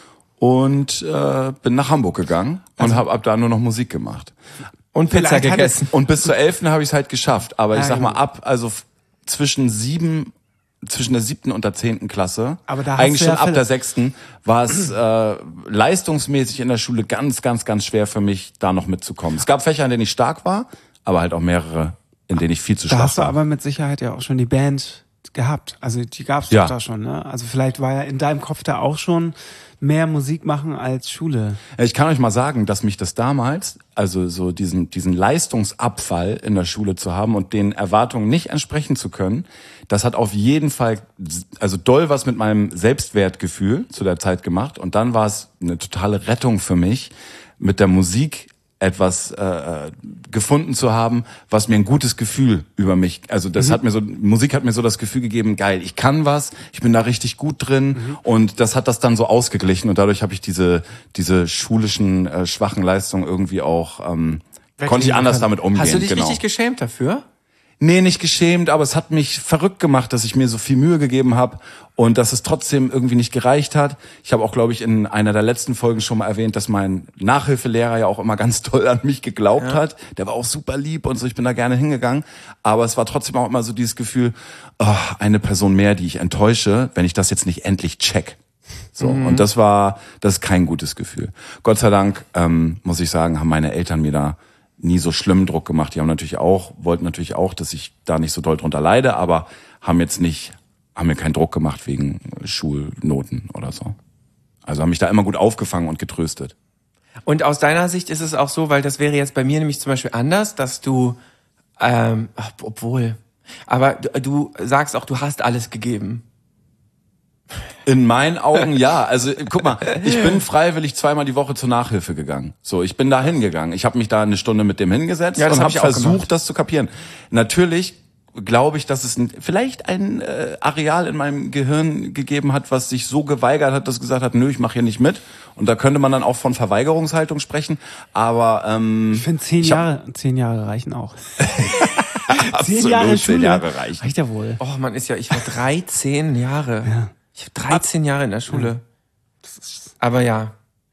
Speaker 2: und äh, bin nach Hamburg gegangen und habe ab da nur noch Musik gemacht.
Speaker 1: Und Pizza
Speaker 3: Vielleicht hat
Speaker 1: gegessen.
Speaker 2: Und bis zur elften habe ich es halt geschafft. Aber ich
Speaker 3: Ah,
Speaker 2: sag mal
Speaker 3: ja.
Speaker 2: ab, also f- zwischen sieben, zwischen der siebten und der zehnten Klasse,
Speaker 3: Aber da hast
Speaker 2: eigentlich
Speaker 3: du
Speaker 2: schon
Speaker 3: ja
Speaker 2: ab
Speaker 3: Phil-
Speaker 2: der sechsten, war es äh, leistungsmäßig in der Schule ganz, ganz, ganz schwer für mich, da noch mitzukommen. Es gab Fächer, in denen ich stark war, aber halt auch mehrere, in denen ich viel zu
Speaker 3: Da
Speaker 2: schwach
Speaker 3: hast du
Speaker 2: war.
Speaker 3: aber mit Sicherheit ja auch schon die Band gehabt. Also die gab's
Speaker 2: Ja.
Speaker 3: doch da schon, ne? Also vielleicht war ja in deinem Kopf da auch schon mehr Musik machen als Schule.
Speaker 2: Ich kann euch mal sagen, dass mich das damals, also so diesen, diesen Leistungsabfall in der Schule zu haben und den Erwartungen nicht entsprechen zu können, das hat auf jeden Fall, also doll was mit meinem Selbstwertgefühl zu der Zeit gemacht. Und dann war es eine totale Rettung für mich, mit der Musik etwas äh, gefunden zu haben, was mir ein gutes Gefühl über mich, also das
Speaker 3: Mhm.
Speaker 2: hat mir so, Musik hat mir so das Gefühl gegeben, geil, ich kann was, ich bin da richtig gut drin
Speaker 3: Mhm.
Speaker 2: und das hat das dann so ausgeglichen und dadurch habe ich diese diese schulischen äh, schwachen Leistungen irgendwie auch ähm, konnte ich anders
Speaker 3: können.
Speaker 2: damit umgehen.
Speaker 1: Hast du dich
Speaker 2: genau.
Speaker 1: richtig geschämt dafür?
Speaker 2: Nee, nicht geschämt, aber es hat mich verrückt gemacht, dass ich mir so viel Mühe gegeben habe und dass es trotzdem irgendwie nicht gereicht hat. Ich habe auch, glaube ich, in einer der letzten Folgen schon mal erwähnt, dass mein Nachhilfelehrer ja auch immer ganz toll an mich geglaubt
Speaker 1: Ja.
Speaker 2: hat. Der war auch super lieb und so, ich bin da gerne hingegangen. Aber es war trotzdem auch immer so dieses Gefühl, oh, eine Person mehr, die ich enttäusche, wenn ich das jetzt nicht endlich check. So,
Speaker 1: Mhm.
Speaker 2: und das war, das ist kein gutes Gefühl. Gott sei Dank, ähm, muss ich sagen, haben meine Eltern mir da nie so schlimmen Druck gemacht. Die haben natürlich auch, wollten natürlich auch, dass ich da nicht so doll drunter leide, aber haben jetzt nicht, haben mir keinen Druck gemacht wegen Schulnoten oder so. Also haben mich da immer gut aufgefangen und getröstet.
Speaker 1: Und aus deiner Sicht ist es auch so, weil das wäre jetzt bei mir nämlich zum Beispiel anders, dass du, ähm, ach, obwohl, aber du, du sagst auch, du hast alles gegeben.
Speaker 2: In meinen Augen ja. Also guck mal, ich bin freiwillig zweimal die Woche zur Nachhilfe gegangen. So, ich bin da hingegangen. Ich habe mich da eine Stunde mit dem hingesetzt
Speaker 1: Ja, das
Speaker 2: und
Speaker 1: hab
Speaker 2: habe
Speaker 1: ich auch
Speaker 2: versucht,
Speaker 1: gemacht.
Speaker 2: das zu kapieren. Natürlich glaube ich, dass es ein, vielleicht ein äh, Areal in meinem Gehirn gegeben hat, was sich so geweigert hat, dass es gesagt hat, nö, ich mache hier nicht mit. Und da könnte man dann auch von Verweigerungshaltung sprechen. Aber ähm,
Speaker 3: Ich finde zehn
Speaker 2: ich hab-
Speaker 3: Jahre, zehn Jahre reichen auch.
Speaker 2: absolut
Speaker 3: zehn Jahre
Speaker 2: zehn
Speaker 3: Schule
Speaker 2: Jahre reichen.
Speaker 3: reicht ja wohl.
Speaker 1: Oh man, ist ja, ich war dreizehn Jahre.
Speaker 3: Ja.
Speaker 1: Ich habe dreizehn Jahre in der Schule. Aber ja.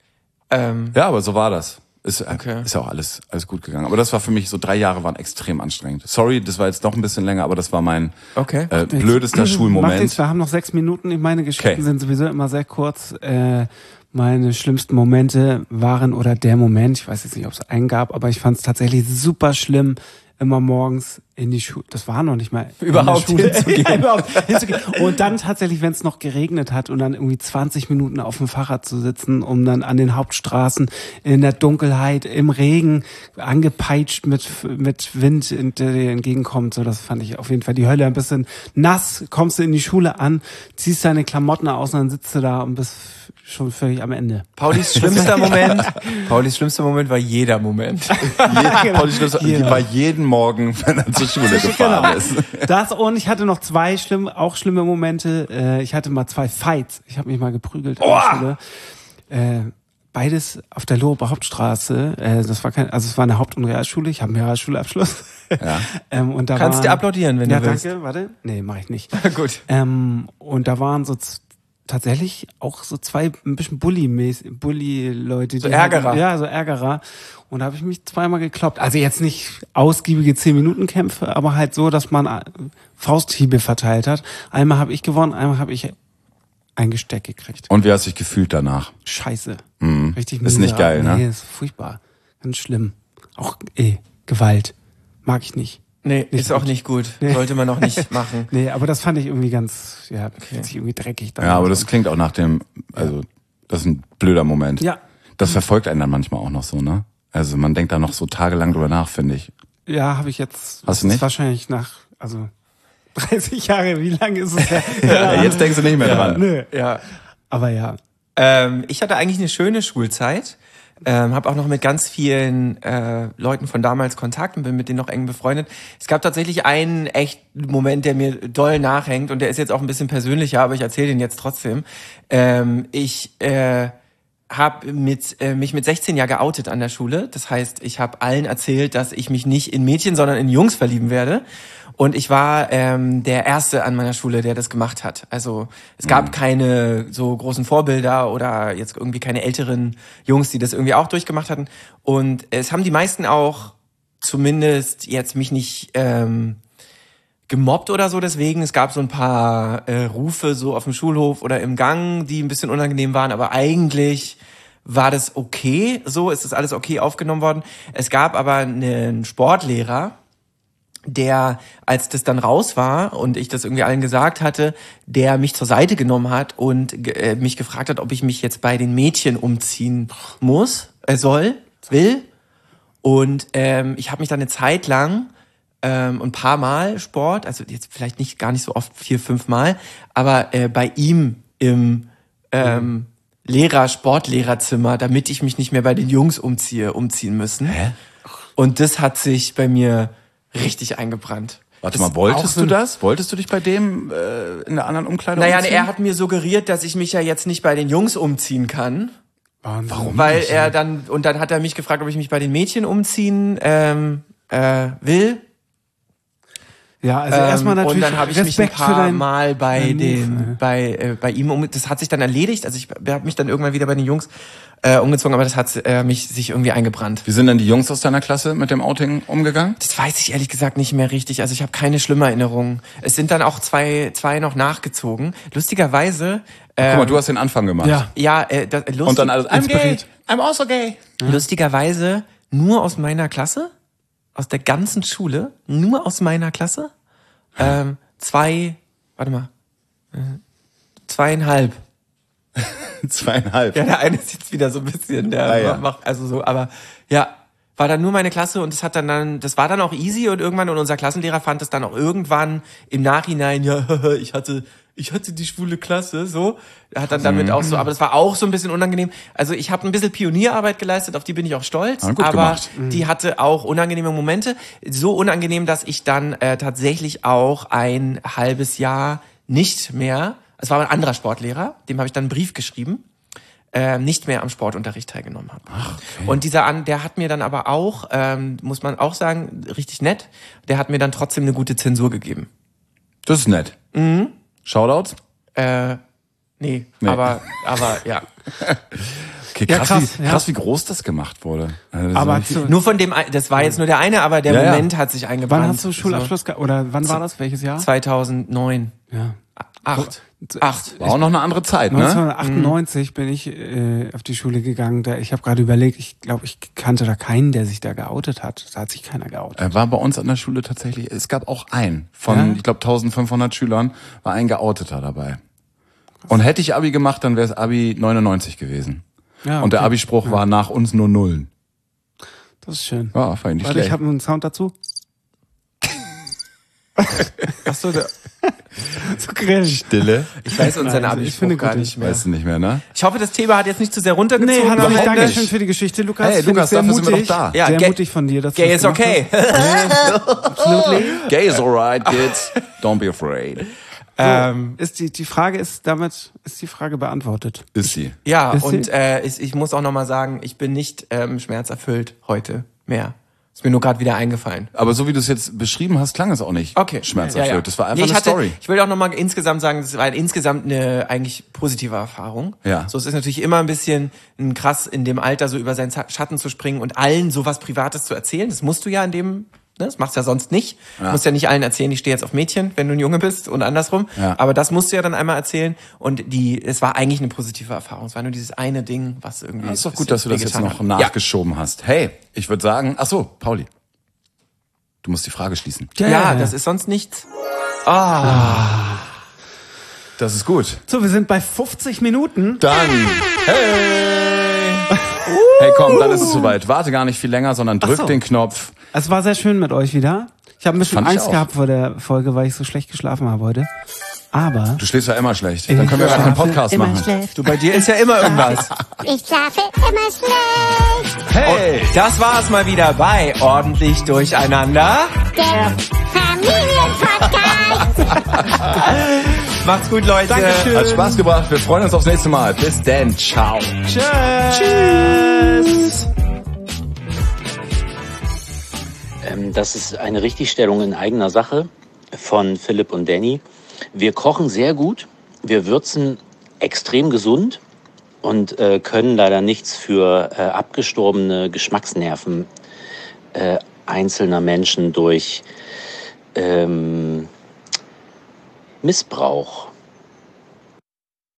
Speaker 1: Ähm,
Speaker 2: Ja, aber so war das. Ist,
Speaker 1: Okay.
Speaker 2: ist ja auch alles, alles gut gegangen. Aber das war für mich, so drei Jahre waren extrem anstrengend. Sorry, das war jetzt doch ein bisschen länger, aber das war mein
Speaker 1: Okay.
Speaker 2: äh, blödester
Speaker 3: Mach nichts,
Speaker 2: Schulmoment.
Speaker 3: wir haben noch sechs Minuten. Meine Geschichten
Speaker 2: Okay.
Speaker 3: sind sowieso immer sehr kurz. Äh, meine schlimmsten Momente waren, oder der Moment, ich weiß jetzt nicht, ob es einen gab, aber ich fand es tatsächlich super schlimm, immer morgens in die Schule, das war noch nicht mal in
Speaker 1: Überhaupt
Speaker 3: der Schule,
Speaker 1: hinzugehen.
Speaker 3: ja, überhaupt hinzugehen. Und dann tatsächlich, wenn es noch geregnet hat und dann irgendwie zwanzig Minuten auf dem Fahrrad zu sitzen, um dann an den Hauptstraßen in der Dunkelheit, im Regen, angepeitscht mit mit Wind, der dir entgegenkommt, so, das fand ich auf jeden Fall die Hölle. Ein bisschen nass, kommst du in die Schule an, ziehst deine Klamotten aus und dann sitzt du da und bist schon völlig am Ende.
Speaker 1: Paulis schlimmster Moment. Paulis schlimmster Moment war jeder Moment.
Speaker 2: Je, Pauli Schlips war jeden Morgen, wenn er zur Schule gefahren ist.
Speaker 3: Das, und ich hatte noch zwei schlimm, auch schlimme Momente. Äh, Ich hatte mal zwei Fights. Ich habe mich mal geprügelt in der Schule. Äh, Beides auf der Lohe Hauptstraße. Äh, Das war kein, also es war eine Haupt- und Realschule. Ich habe einen Realschulabschluss.
Speaker 2: Ja.
Speaker 3: ähm, und da
Speaker 1: Kannst
Speaker 3: waren,
Speaker 1: dir applaudieren, wenn
Speaker 3: ja,
Speaker 1: du willst.
Speaker 3: danke. Warte. Nee, mache ich nicht.
Speaker 1: Gut.
Speaker 3: Ähm, und da waren so z- tatsächlich auch so zwei ein bisschen Bully-mäßig, Bully-Leute.
Speaker 1: So
Speaker 3: die
Speaker 1: Ärgerer.
Speaker 3: Halt, ja, so Ärgerer. Und da habe ich mich zweimal gekloppt. Also jetzt nicht ausgiebige zehn-Minuten-Kämpfe, aber halt so, dass man äh, Fausthiebe verteilt hat. Einmal habe ich gewonnen, einmal habe ich ein Gesteck gekriegt.
Speaker 2: Und wie hast du dich gefühlt danach?
Speaker 3: Scheiße.
Speaker 2: Mhm.
Speaker 3: Richtig
Speaker 2: Ist nicht geil, ne?
Speaker 3: Nee, ist furchtbar. Ganz schlimm. Auch eh, Gewalt. Mag ich nicht.
Speaker 1: Nee,
Speaker 3: Nicht
Speaker 1: ist auch
Speaker 3: gut.
Speaker 1: nicht gut.
Speaker 3: Nee.
Speaker 1: Sollte man noch nicht machen.
Speaker 3: Nee, aber das fand ich irgendwie ganz, ja, fühlt sich irgendwie dreckig.
Speaker 2: Ja, aber das klingt auch nach dem, also das ist ein blöder Moment.
Speaker 3: Ja.
Speaker 2: Das verfolgt einen dann manchmal auch noch so, ne? Also man denkt da noch so tagelang drüber nach, finde ich.
Speaker 3: Ja, habe ich jetzt.
Speaker 2: Hast du
Speaker 3: das
Speaker 2: nicht?
Speaker 3: ist wahrscheinlich nach, also dreißig Jahre, wie lange ist es her?
Speaker 2: Ja, jetzt denkst du nicht mehr dran.
Speaker 3: Nö.
Speaker 1: Ja.
Speaker 3: Aber ja.
Speaker 1: Ähm, ich hatte eigentlich eine schöne Schulzeit. Ähm, habe auch noch mit ganz vielen äh, Leuten von damals Kontakt und bin mit denen noch eng befreundet. Es gab tatsächlich einen echten Moment, der mir doll nachhängt und der ist jetzt auch ein bisschen persönlicher, aber ich erzähle den jetzt trotzdem. Ähm, ich äh, habe mit, äh, mich mit sechzehn Jahren geoutet an der Schule. Das heißt, ich habe allen erzählt, dass ich mich nicht in Mädchen, sondern in Jungs verlieben werde. Und ich war ähm, der Erste an meiner Schule, der das gemacht hat. Also es gab mhm. keine so großen Vorbilder oder jetzt irgendwie keine älteren Jungs, die das irgendwie auch durchgemacht hatten. Und es haben die meisten auch zumindest jetzt mich nicht ähm, gemobbt oder so deswegen. Es gab so ein paar äh, Rufe so auf dem Schulhof oder im Gang, die ein bisschen unangenehm waren, aber eigentlich war das okay. So ist das alles okay aufgenommen worden. Es gab aber einen Sportlehrer, der, als das dann raus war und ich das irgendwie allen gesagt hatte, der mich zur Seite genommen hat und äh, mich gefragt hat, ob ich mich jetzt bei den Mädchen umziehen muss, äh, soll, will. Und ähm, ich habe mich dann eine Zeit lang ähm, ein paar Mal Sport, also jetzt vielleicht nicht gar nicht so oft, vier, fünf Mal, aber äh, bei ihm im ähm, Lehrer, Sportlehrerzimmer, damit ich mich nicht mehr bei den Jungs umziehe, umziehen müssen.
Speaker 2: Hä?
Speaker 1: Und das hat sich bei mir richtig eingebrannt.
Speaker 2: Warte
Speaker 1: Das
Speaker 2: mal, wolltest
Speaker 1: auch so
Speaker 2: du
Speaker 1: ein-
Speaker 2: das? Wolltest du dich bei dem äh, in der anderen Umkleide
Speaker 1: Naja,
Speaker 2: umziehen?
Speaker 1: er hat mir suggeriert, dass ich mich ja jetzt nicht bei den Jungs umziehen kann,
Speaker 3: Warum?
Speaker 1: weil er dann, und dann hat er mich gefragt, ob ich mich bei den Mädchen umziehen ähm, äh, will.
Speaker 3: Ja, also erstmal
Speaker 1: Ähm,
Speaker 3: natürlich
Speaker 1: und dann habe ich mich ein
Speaker 3: Respekt für
Speaker 1: paar
Speaker 3: dein,
Speaker 1: Mal bei
Speaker 3: dein
Speaker 1: den,
Speaker 3: Move, ey.
Speaker 1: bei äh, bei ihm um. Das hat sich dann erledigt. Also ich habe mich dann irgendwann wieder bei den Jungs äh, umgezogen, aber das hat äh, mich sich irgendwie eingebrannt.
Speaker 2: Wie sind denn die Jungs aus deiner Klasse mit dem Outing umgegangen?
Speaker 1: Das weiß ich ehrlich gesagt nicht mehr richtig. Also ich habe keine schlimme Erinnerungen. Es sind dann auch zwei zwei noch nachgezogen. Lustigerweise. Äh,
Speaker 2: Guck mal, du hast den Anfang gemacht.
Speaker 3: Ja.
Speaker 1: ja, äh, das, lustig,
Speaker 2: Und dann alles, I'm gay,
Speaker 3: Inspiriert.
Speaker 2: I'm also gay.
Speaker 1: lustigerweise nur aus meiner Klasse, aus der ganzen Schule, nur aus meiner Klasse. Ähm, zwei, warte mal, äh, zweieinhalb.
Speaker 2: Zweieinhalb.
Speaker 1: Ja, der eine ist jetzt wieder so ein bisschen, der
Speaker 2: Ah, ja.
Speaker 1: macht, also so, aber ja, war dann nur meine Klasse und das hat dann dann, das war dann auch easy und irgendwann, und unser Klassenlehrer fand es dann auch irgendwann im Nachhinein, ja, ich hatte, ich hatte die schwule Klasse, so. Er hat dann damit auch so, aber das war auch so ein bisschen unangenehm. Also ich habe ein bisschen Pionierarbeit geleistet, auf die bin ich auch stolz,
Speaker 2: Ja, gut
Speaker 1: aber
Speaker 2: gemacht.
Speaker 1: die hatte auch unangenehme Momente. So unangenehm, dass ich dann äh, tatsächlich auch ein halbes Jahr nicht mehr, es war ein anderer Sportlehrer, dem habe ich dann einen Brief geschrieben, äh, nicht mehr am Sportunterricht teilgenommen habe.
Speaker 2: Ach, okay.
Speaker 1: Und dieser an, der hat mir dann aber auch, ähm, muss man auch sagen, richtig nett, der hat mir dann trotzdem eine gute Zensur gegeben.
Speaker 2: Das ist nett. Mhm. Shoutouts?
Speaker 1: Äh, Nee,
Speaker 2: Nee.
Speaker 1: aber, aber ja.
Speaker 2: Okay,
Speaker 3: Ja,
Speaker 2: krass,
Speaker 3: krass,
Speaker 2: wie,
Speaker 3: ja.
Speaker 2: krass, wie groß das gemacht wurde. Also
Speaker 3: Aber
Speaker 2: so-
Speaker 3: zu,
Speaker 1: Nur von dem, ein- das war jetzt nur der eine, aber der
Speaker 2: Ja, ja.
Speaker 1: Moment hat sich eingebrannt.
Speaker 3: wann hast du Schulabschluss gehabt? Oder wann war das? Welches Jahr?
Speaker 1: So, zweitausendneun.
Speaker 3: Ja.
Speaker 1: Acht. Acht.
Speaker 2: war auch noch eine andere Zeit, ne?
Speaker 3: neunzehnhundertachtundneunzig bin ich äh, auf die Schule gegangen. Da, ich habe gerade überlegt, ich glaube, ich kannte da keinen, der sich da geoutet hat. Da hat sich keiner geoutet.
Speaker 2: Er war bei uns an der Schule tatsächlich, es gab auch einen von,
Speaker 3: Ja?
Speaker 2: ich glaube, eintausendfünfhundert Schülern, war ein Geouteter dabei. Und hätte ich Abi gemacht, dann wäre es Abi neunundneunzig gewesen.
Speaker 3: Ja,
Speaker 2: Und der
Speaker 3: okay.
Speaker 2: Abi-Spruch war nach uns nur Nullen.
Speaker 3: Das ist schön.
Speaker 2: Ja, fand ich nicht
Speaker 3: Warte, ich
Speaker 2: schlecht.
Speaker 3: habe einen Sound dazu.
Speaker 1: Achso, der,
Speaker 3: So grillen.
Speaker 2: Stille.
Speaker 1: ich weiß unseren
Speaker 3: Nein, ich finde
Speaker 1: Abi-Spruch gar
Speaker 3: gut.
Speaker 1: nicht mehr.
Speaker 2: Weißt du nicht mehr, ne?
Speaker 1: Ich hoffe, das Thema hat jetzt nicht zu sehr runtergezogen.
Speaker 3: Nee, Hannah,
Speaker 1: Überhaupt
Speaker 3: danke
Speaker 1: nicht.
Speaker 3: schön für die Geschichte, Lukas.
Speaker 2: Hey,
Speaker 3: Finde ich
Speaker 2: Lukas,
Speaker 3: sehr
Speaker 2: dafür sind wir
Speaker 3: mutig.
Speaker 2: doch da.
Speaker 1: Ja,
Speaker 3: sehr
Speaker 1: gay-
Speaker 3: mutig von dir, dass du
Speaker 1: Gay
Speaker 3: das
Speaker 1: is
Speaker 3: gemacht
Speaker 1: okay.
Speaker 3: hast. Absolutely.
Speaker 2: Gay is alright, kids. Don't be afraid.
Speaker 1: ähm,
Speaker 3: Ist die, die Frage ist damit, ist die Frage beantwortet.
Speaker 2: Ist sie.
Speaker 1: ja,
Speaker 3: Ist
Speaker 1: und
Speaker 3: sie?
Speaker 1: äh, ich, ich muss auch nochmal sagen, ich bin nicht ähm, schmerzerfüllt heute mehr. Ist mir nur gerade wieder eingefallen.
Speaker 2: Aber so wie du es jetzt beschrieben hast, klang es auch nicht
Speaker 1: Okay.
Speaker 2: schmerzerfüllt.
Speaker 1: Ja, ja.
Speaker 2: Das war einfach
Speaker 1: Nee, ich
Speaker 2: eine
Speaker 1: hatte,
Speaker 2: Story.
Speaker 1: Ich will auch nochmal insgesamt sagen, das war insgesamt eine eigentlich positive Erfahrung.
Speaker 2: Ja.
Speaker 1: So, es ist natürlich immer ein bisschen ein krass, in dem Alter so über seinen Za- Schatten zu springen und allen sowas Privates zu erzählen. Das musst du ja in dem, ne? Das machst du ja sonst nicht. Du musst ja nicht allen erzählen, ich stehe jetzt auf Mädchen, wenn du ein Junge bist und andersrum.
Speaker 2: Ja.
Speaker 1: Aber das musst du ja dann einmal erzählen. Und die, es war eigentlich eine positive Erfahrung. Es war nur dieses eine Ding, was irgendwie.
Speaker 2: Ja, ist doch
Speaker 1: ein
Speaker 2: gut,
Speaker 1: bisschen
Speaker 2: dass du das jetzt
Speaker 1: wehgetan
Speaker 2: noch
Speaker 1: hat.
Speaker 2: nachgeschoben hast. Hey, ich würde sagen, ach so, Pauli. Du musst die Frage schließen.
Speaker 1: Ja, ja, das ist sonst nichts. Ah.
Speaker 2: Das ist gut.
Speaker 3: So, wir sind bei fünfzig Minuten.
Speaker 2: Dann, hey! Hey, komm, dann ist es soweit. Warte gar nicht viel länger, sondern drück
Speaker 3: Ach so.
Speaker 2: den Knopf.
Speaker 3: Es war sehr schön mit euch wieder. Ich habe ein bisschen
Speaker 2: Fand ich
Speaker 3: Angst
Speaker 2: auch.
Speaker 3: gehabt vor der Folge, weil ich so schlecht geschlafen habe heute. Aber
Speaker 2: Du schläfst ja immer schlecht. Dann können wir ja keinen Podcast
Speaker 3: immer
Speaker 2: machen.
Speaker 3: schlecht.
Speaker 1: Du, bei dir ist ja immer irgendwas.
Speaker 4: Ich schlafe immer schlecht.
Speaker 2: Hey!
Speaker 1: Das war's mal wieder bei Ordentlich Durcheinander.
Speaker 4: Der Familienpodcast.
Speaker 1: Macht's gut, Leute.
Speaker 3: Dankeschön.
Speaker 2: Hat Spaß gebracht. Wir freuen uns aufs nächste Mal. Bis dann. Ciao.
Speaker 1: Tschüss.
Speaker 7: Ähm, das ist eine Richtigstellung in eigener Sache von Philipp und Danny. Wir kochen sehr gut, wir würzen extrem gesund und äh, können leider nichts für äh, abgestorbene Geschmacksnerven äh, einzelner Menschen durch ähm, Missbrauch